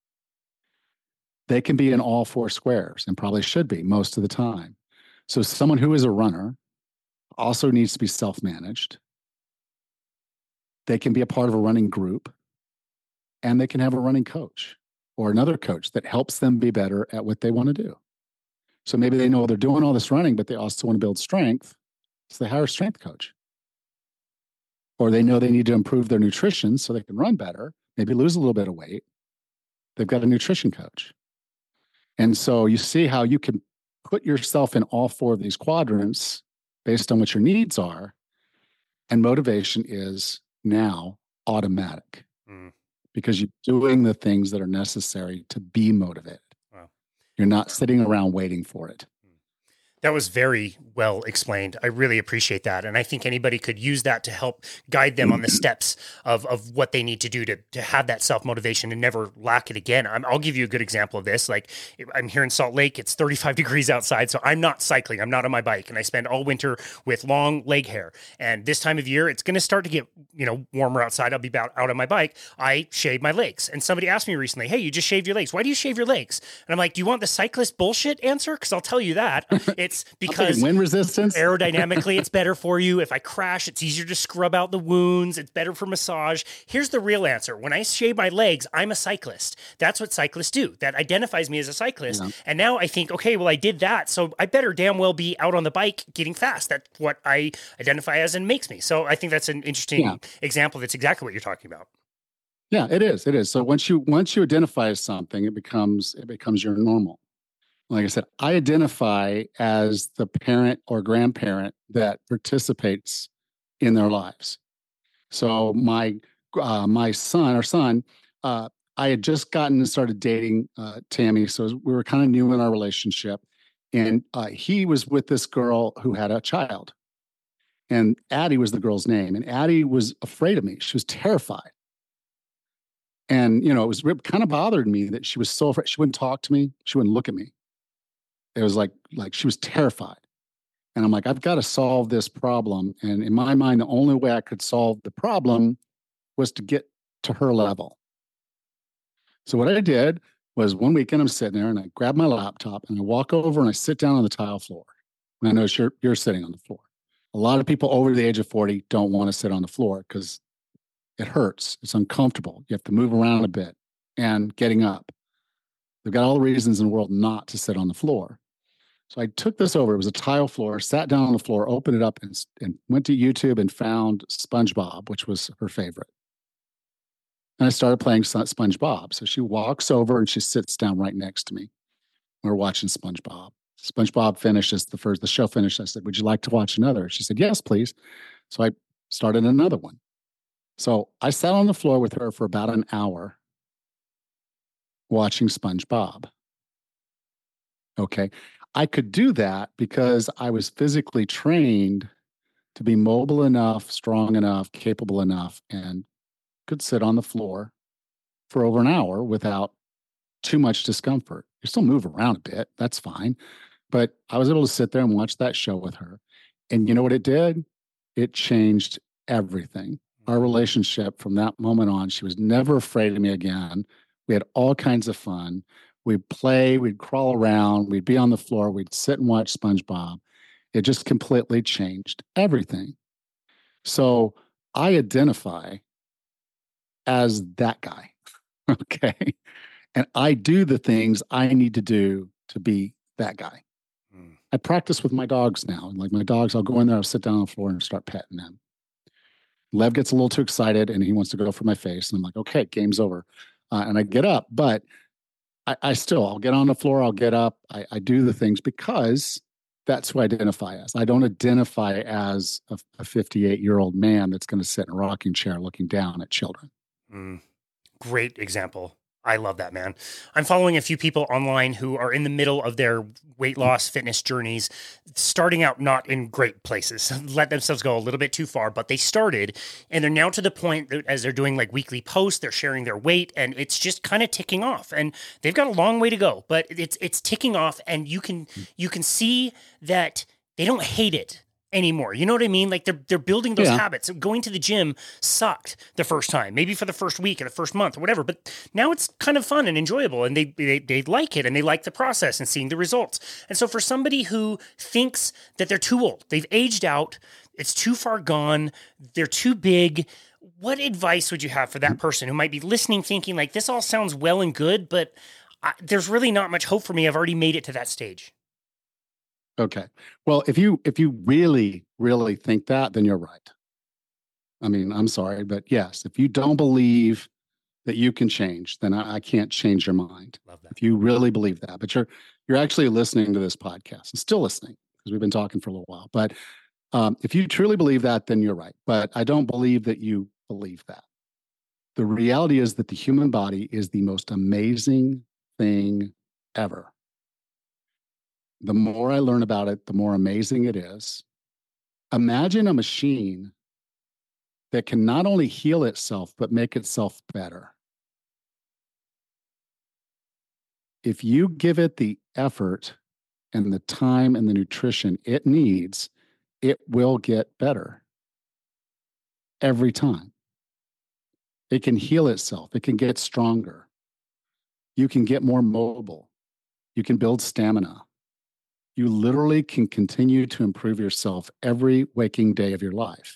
Speaker 2: they can be in all four squares, and probably should be most of the time. So someone who is a runner also needs to be self-managed. They can be a part of a running group, and they can have a running coach or another coach that helps them be better at what they want to do. So maybe they know they're doing all this running, but they also want to build strength. So they hire a strength coach. Or they know they need to improve their nutrition so they can run better, maybe lose a little bit of weight. They've got a nutrition coach. And so you see how you can put yourself in all four of these quadrants based on what your needs are. And motivation is now automatic mm. because you're doing the things that are necessary to be motivated. Wow. You're not sitting around waiting for it.
Speaker 1: That was very well explained. I really appreciate that. And I think anybody could use that to help guide them on the steps of, of what they need to do to, to have that self-motivation and never lack it again. I'm, I'll give you a good example of this. Like, I'm here in Salt Lake. It's thirty-five degrees outside, so I'm not cycling. I'm not on my bike. And I spend all winter with long leg hair. And this time of year, it's going to start to get, you know, warmer outside. I'll be about out on my bike. I shave my legs. And somebody asked me recently, hey, you just shaved your legs. Why do you shave your legs? And I'm like, do you want the cyclist bullshit answer? Because I'll tell you that. It's because
Speaker 2: wind resistance,
Speaker 1: aerodynamically, it's better for you. If I crash, it's easier to scrub out the wounds. It's better for massage. Here's the real answer. When I shave my legs, I'm a cyclist. That's what cyclists do. That identifies me as a cyclist. Yeah. And now I think, okay, well, I did that. So I better damn well be out on the bike getting fast. That's what I identify as and makes me. So I think that's an interesting yeah. example. That's exactly what you're talking about.
Speaker 2: Yeah, it is. It is. So once you, once you identify as something, it becomes, it becomes your normal. Like I said, I identify as the parent or grandparent that participates in their lives. So my uh, my son, our son, uh, I had just gotten and started dating uh, Tammy. So we were kind of new in our relationship. And uh, he was with this girl who had a child. And Addie was the girl's name. And Addie was afraid of me. She was terrified. And, you know, it was it kind of bothered me that she was so afraid. She wouldn't talk to me. She wouldn't look at me. It was like, like she was terrified. And I'm like, I've got to solve this problem. And in my mind, the only way I could solve the problem was to get to her level. So what I did was one weekend I'm sitting there and I grab my laptop and I walk over and I sit down on the tile floor. And I know you're, you're sitting on the floor. A lot of people over the age of forty don't want to sit on the floor because it hurts. It's uncomfortable. You have to move around a bit and getting up. They've got all the reasons in the world not to sit on the floor. So I took this over. It was a tile floor, sat down on the floor, opened it up, and, and went to YouTube and found SpongeBob, which was her favorite. And I started playing SpongeBob. So she walks over and she sits down right next to me. We're watching SpongeBob. SpongeBob finishes the first, the show finished. I said, would you like to watch another? She said, yes, please. So I started another one. So I sat on the floor with her for about an hour watching SpongeBob. Okay. I could do that because I was physically trained to be mobile enough, strong enough, capable enough, and could sit on the floor for over an hour without too much discomfort. You still move around a bit. That's fine. But I was able to sit there and watch that show with her. And you know what it did? It changed everything. Our relationship from that moment on, she was never afraid of me again. We had all kinds of fun. We'd play, we'd crawl around, we'd be on the floor, we'd sit and watch SpongeBob. It just completely changed everything. So I identify as that guy. Okay. And I do the things I need to do to be that guy. Mm. I practice with my dogs now. And like my dogs, I'll go in there, I'll sit down on the floor and start petting them. Lev gets a little too excited and he wants to go for my face. And I'm like, okay, game's over. Uh, and I get up, but I, I still, I'll get on the floor, I'll get up. I, I do the things because that's who I identify as. I don't identify as a fifty-eight-year-old man that's going to sit in a rocking chair looking down at children.
Speaker 1: Mm. Great example. I love that, man. I'm following a few people online who are in the middle of their weight loss fitness journeys, starting out not in great places, let themselves go a little bit too far, but they started and they're now to the point that as they're doing like weekly posts, they're sharing their weight and it's just kind of ticking off and they've got a long way to go, but it's, it's ticking off and you can, you can see that they don't hate it anymore. You know what I mean? Like they're they're building those yeah. habits. Going to the gym sucked the first time, maybe for the first week or the first month or whatever, but now it's kind of fun and enjoyable and they, they they like it and they like the process and seeing the results. And so for somebody who thinks that they're too old, they've aged out, it's too far gone, they're too big, what advice would you have for that person who might be listening thinking like this all sounds well and good, but I, there's really not much hope for me. I've already made it to that stage.
Speaker 2: Okay. Well, if you if you really, really think that, then you're right. I mean, I'm sorry, but yes, if you don't believe that you can change, then I, I can't change your mind. Love that. If you really believe that, but you're you're actually listening to this podcast and still listening because we've been talking for a little while. But um, if you truly believe that, then you're right. But I don't believe that you believe that. The reality is that the human body is the most amazing thing ever. The more I learn about it, the more amazing it is. Imagine a machine that can not only heal itself, but make itself better. If you give it the effort and the time and the nutrition it needs, it will get better every time. It can heal itself. It can get stronger. You can get more mobile. You can build stamina. You literally can continue to improve yourself every waking day of your life.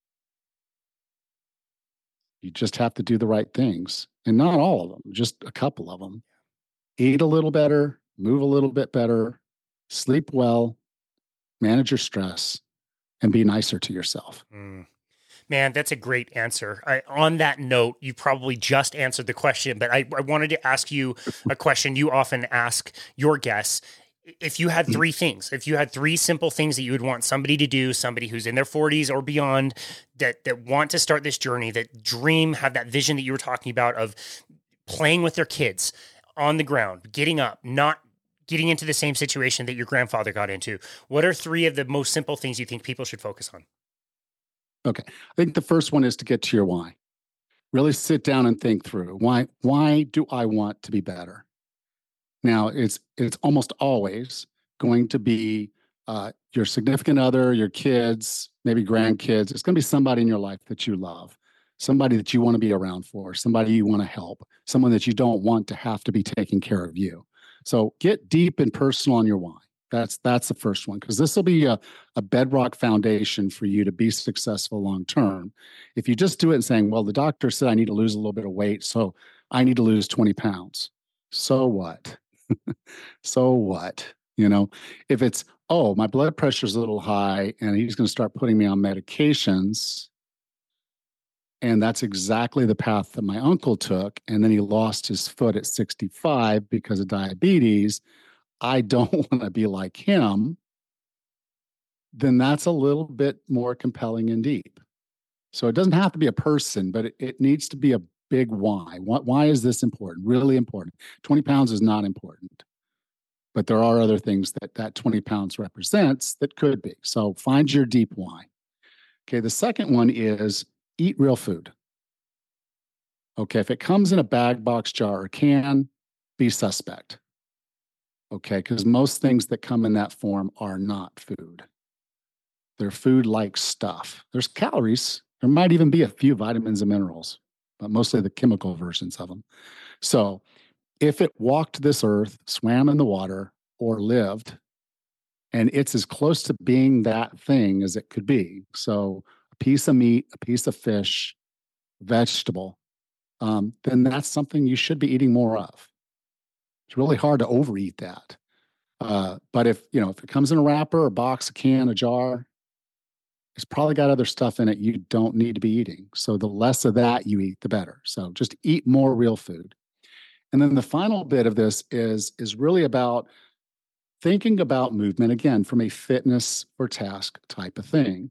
Speaker 2: You just have to do the right things. And not all of them, just a couple of them. Eat a little better, move a little bit better, sleep well, manage your stress, and be nicer to yourself.
Speaker 1: Mm. Man, that's a great answer. I, on that note, you probably just answered the question, but I, I wanted to ask you a question you often ask your guests. If you had three things, if you had three simple things that you would want somebody to do, somebody who's in their forties or beyond that that want to start this journey, that dream, have that vision that you were talking about of playing with their kids on the ground, getting up, not getting into the same situation that your grandfather got into. What are three of the most simple things you think people should focus on?
Speaker 2: Okay. I think the first one is to get to your why. Really sit down and think through why, why do I want to be better? Now, it's it's almost always going to be uh, your significant other, your kids, maybe grandkids. It's going to be somebody in your life that you love, somebody that you want to be around for, somebody you want to help, someone that you don't want to have to be taking care of you. So get deep and personal on your why. That's that's the first one, because this will be a, a bedrock foundation for you to be successful long term. If you just do it and saying, well, the doctor said I need to lose a little bit of weight, so I need to lose twenty pounds. So what? So what? You know, if it's, oh, my blood pressure is a little high and he's going to start putting me on medications. And that's exactly the path that my uncle took. And then he lost his foot at sixty-five because of diabetes. I don't want to be like him. Then that's a little bit more compelling and deep. So it doesn't have to be a person, but it, it needs to be a big why. Why. Why is this important? Really important. twenty pounds is not important, but there are other things that that twenty pounds represents that could be. So find your deep why. Okay. The second one is eat real food. Okay. If it comes in a bag, box, jar, or can, be suspect. Okay. Because most things that come in that form are not food. They're food-like stuff. There's calories. There might even be a few vitamins and minerals, but mostly the chemical versions of them. So if it walked this earth, swam in the water, or lived, and it's as close to being that thing as it could be. So a piece of meat, a piece of fish, vegetable, um, then that's something you should be eating more of. It's really hard to overeat that. Uh, but if, you know, if it comes in a wrapper, a box, a can, a jar, it's probably got other stuff in it you don't need to be eating. So the less of that you eat, the better. So just eat more real food. And then the final bit of this is, is really about thinking about movement, again, from a fitness or task type of thing.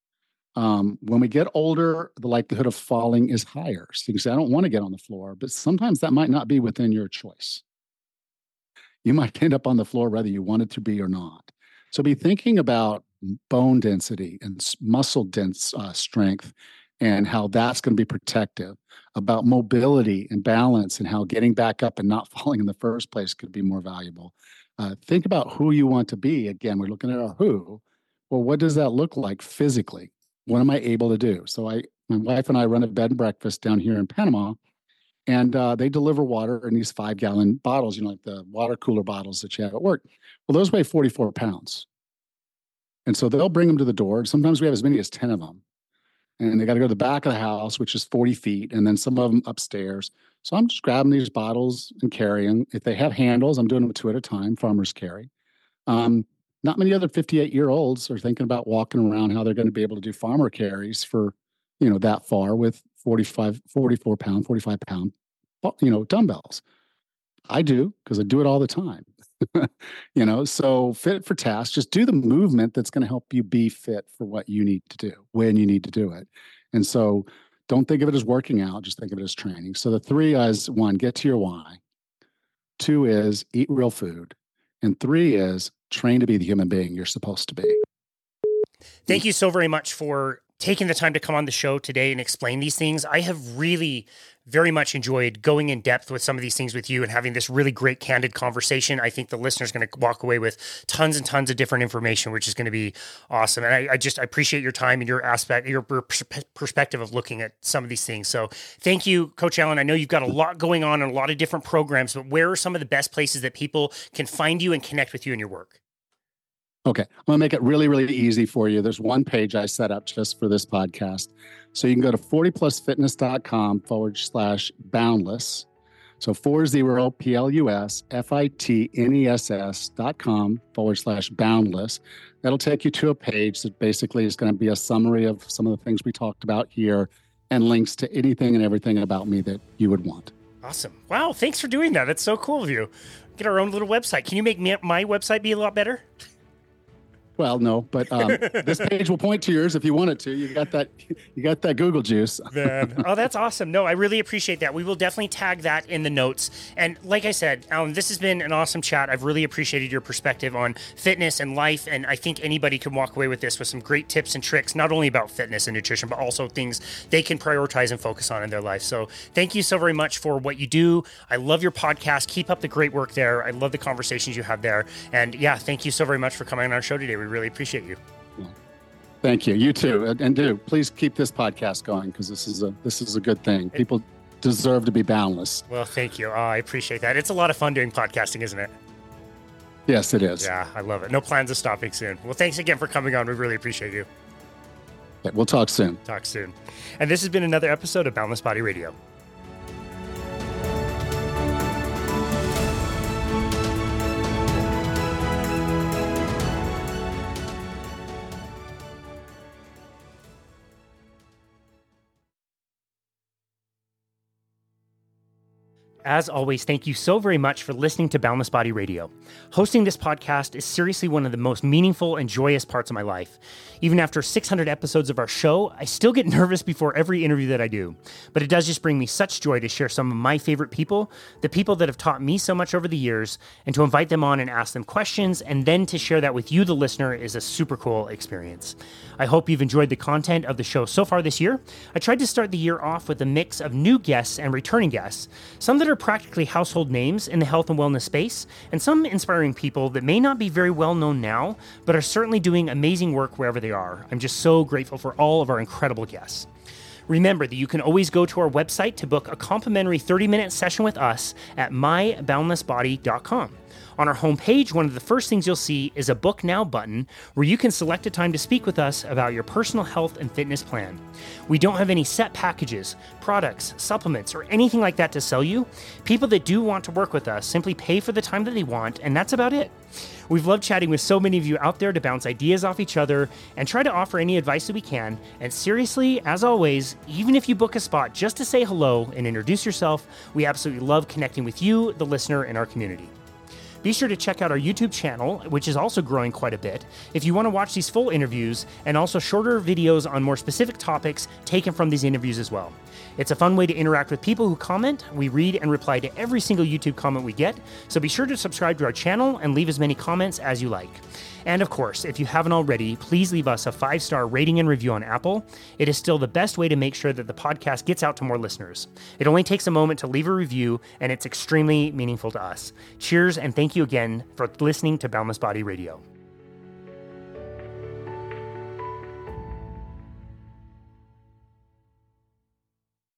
Speaker 2: Um, when we get older, the likelihood of falling is higher. So you can say, I don't want to get on the floor, but sometimes that might not be within your choice. You might end up on the floor whether you want it to be or not. So be thinking about bone density and muscle dense uh, strength and how that's going to be protective, about mobility and balance and how getting back up and not falling in the first place could be more valuable. Uh, think about who you want to be. Again, we're looking at our who. Well, what does that look like physically? What am I able to do? So I, my wife and I run a bed and breakfast down here in Panama. And uh, they deliver water in these five gallon bottles, you know, like the water cooler bottles that you have at work. Well, those weigh forty-four pounds. And so they'll bring them to the door. Sometimes we have as many as ten of them. And they got to go to the back of the house, which is forty feet, and then some of them upstairs. So I'm just grabbing these bottles and carrying. If they have handles, I'm doing them two at a time, farmers carry. Um, not many other fifty-eight-year-olds are thinking about walking around how they're going to be able to do farmer carries for, you know, that far with forty-five, forty-four pound, forty-five pound, you know, dumbbells. I do because I do it all the time. You know, so fit for task, just do the movement that's going to help you be fit for what you need to do when you need to do it. And so don't think of it as working out, just think of it as training. So the three is one, get to your why. Two is eat real food. And three is train to be the human being you're supposed to be.
Speaker 1: Thank you so very much for taking the time to come on the show today and explain these things. I have really very much enjoyed going in depth with some of these things with you and having this really great candid conversation. I think the listener's going to walk away with tons and tons of different information, which is going to be awesome. And I, I just I appreciate your time and your aspect, your perspective of looking at some of these things. So thank you, Coach Allen. I know you've got a lot going on and a lot of different programs, but where are some of the best places that people can find you and connect with you in your work?
Speaker 2: Okay, I'm going to make it really, really easy for you. There's one page I set up just for this podcast. So you can go to forty plus fitness dot com forward slash boundless. So forty P L U S F I T N E S S dot com forward slash boundless. That'll take you to a page that basically is going to be a summary of some of the things we talked about here and links to anything and everything about me that you would want.
Speaker 1: Awesome. Wow, thanks for doing that. That's so cool of you. Get our own little website. Can you make me, my website be a lot better?
Speaker 2: Well, no, but um, this page will point to yours if you want it to. You got that. You got that Google juice.
Speaker 1: Man. Oh, that's awesome. No, I really appreciate that. We will definitely tag that in the notes. And like I said, Allen, this has been an awesome chat. I've really appreciated your perspective on fitness and life. And I think anybody can walk away with this with some great tips and tricks, not only about fitness and nutrition, but also things they can prioritize and focus on in their life. So thank you so very much for what you do. I love your podcast. Keep up the great work there. I love the conversations you have there. And yeah, thank you so very much for coming on our show today. We really appreciate you.
Speaker 2: Thank you. You too. And do please keep this podcast going because this is a this is a good thing. People deserve to be boundless.
Speaker 1: Well, thank you. Oh, I appreciate that. It's a lot of fun doing podcasting, isn't it?
Speaker 2: Yes, it is.
Speaker 1: Yeah, I love it. No plans of stopping soon. Well, thanks again for coming on. We really appreciate you.
Speaker 2: Okay, we'll talk soon.
Speaker 1: Talk soon. And this has been another episode of Boundless Body Radio. As always, thank you so very much for listening to Boundless Body Radio. Hosting this podcast is seriously one of the most meaningful and joyous parts of my life. Even after six hundred episodes of our show, I still get nervous before every interview that I do. But it does just bring me such joy to share some of my favorite people, the people that have taught me so much over the years, and to invite them on and ask them questions, and then to share that with you, the listener, is a super cool experience. I hope you've enjoyed the content of the show so far this year. I tried to start the year off with a mix of new guests and returning guests, some that are practically household names in the health and wellness space, and some inspiring people that may not be very well known now, but are certainly doing amazing work wherever they are. I'm just so grateful for all of our incredible guests. Remember that you can always go to our website to book a complimentary thirty-minute session with us at my boundless body dot com. On our homepage, one of the first things you'll see is a Book Now button where you can select a time to speak with us about your personal health and fitness plan. We don't have any set packages, products, supplements, or anything like that to sell you. People that do want to work with us simply pay for the time that they want, and that's about it. We've loved chatting with so many of you out there to bounce ideas off each other and try to offer any advice that we can. And seriously, as always, even if you book a spot just to say hello and introduce yourself, we absolutely love connecting with you, the listener, in our community. Be sure to check out our YouTube channel, which is also growing quite a bit, if you want to watch these full interviews and also shorter videos on more specific topics taken from these interviews as well. It's a fun way to interact with people who comment. We read and reply to every single YouTube comment we get, so be sure to subscribe to our channel and leave as many comments as you like. And of course, if you haven't already, please leave us a five-star rating and review on Apple. It is still the best way to make sure that the podcast gets out to more listeners. It only takes a moment to leave a review, and it's extremely meaningful to us. Cheers, and thank you again for listening to Boundless Body Radio.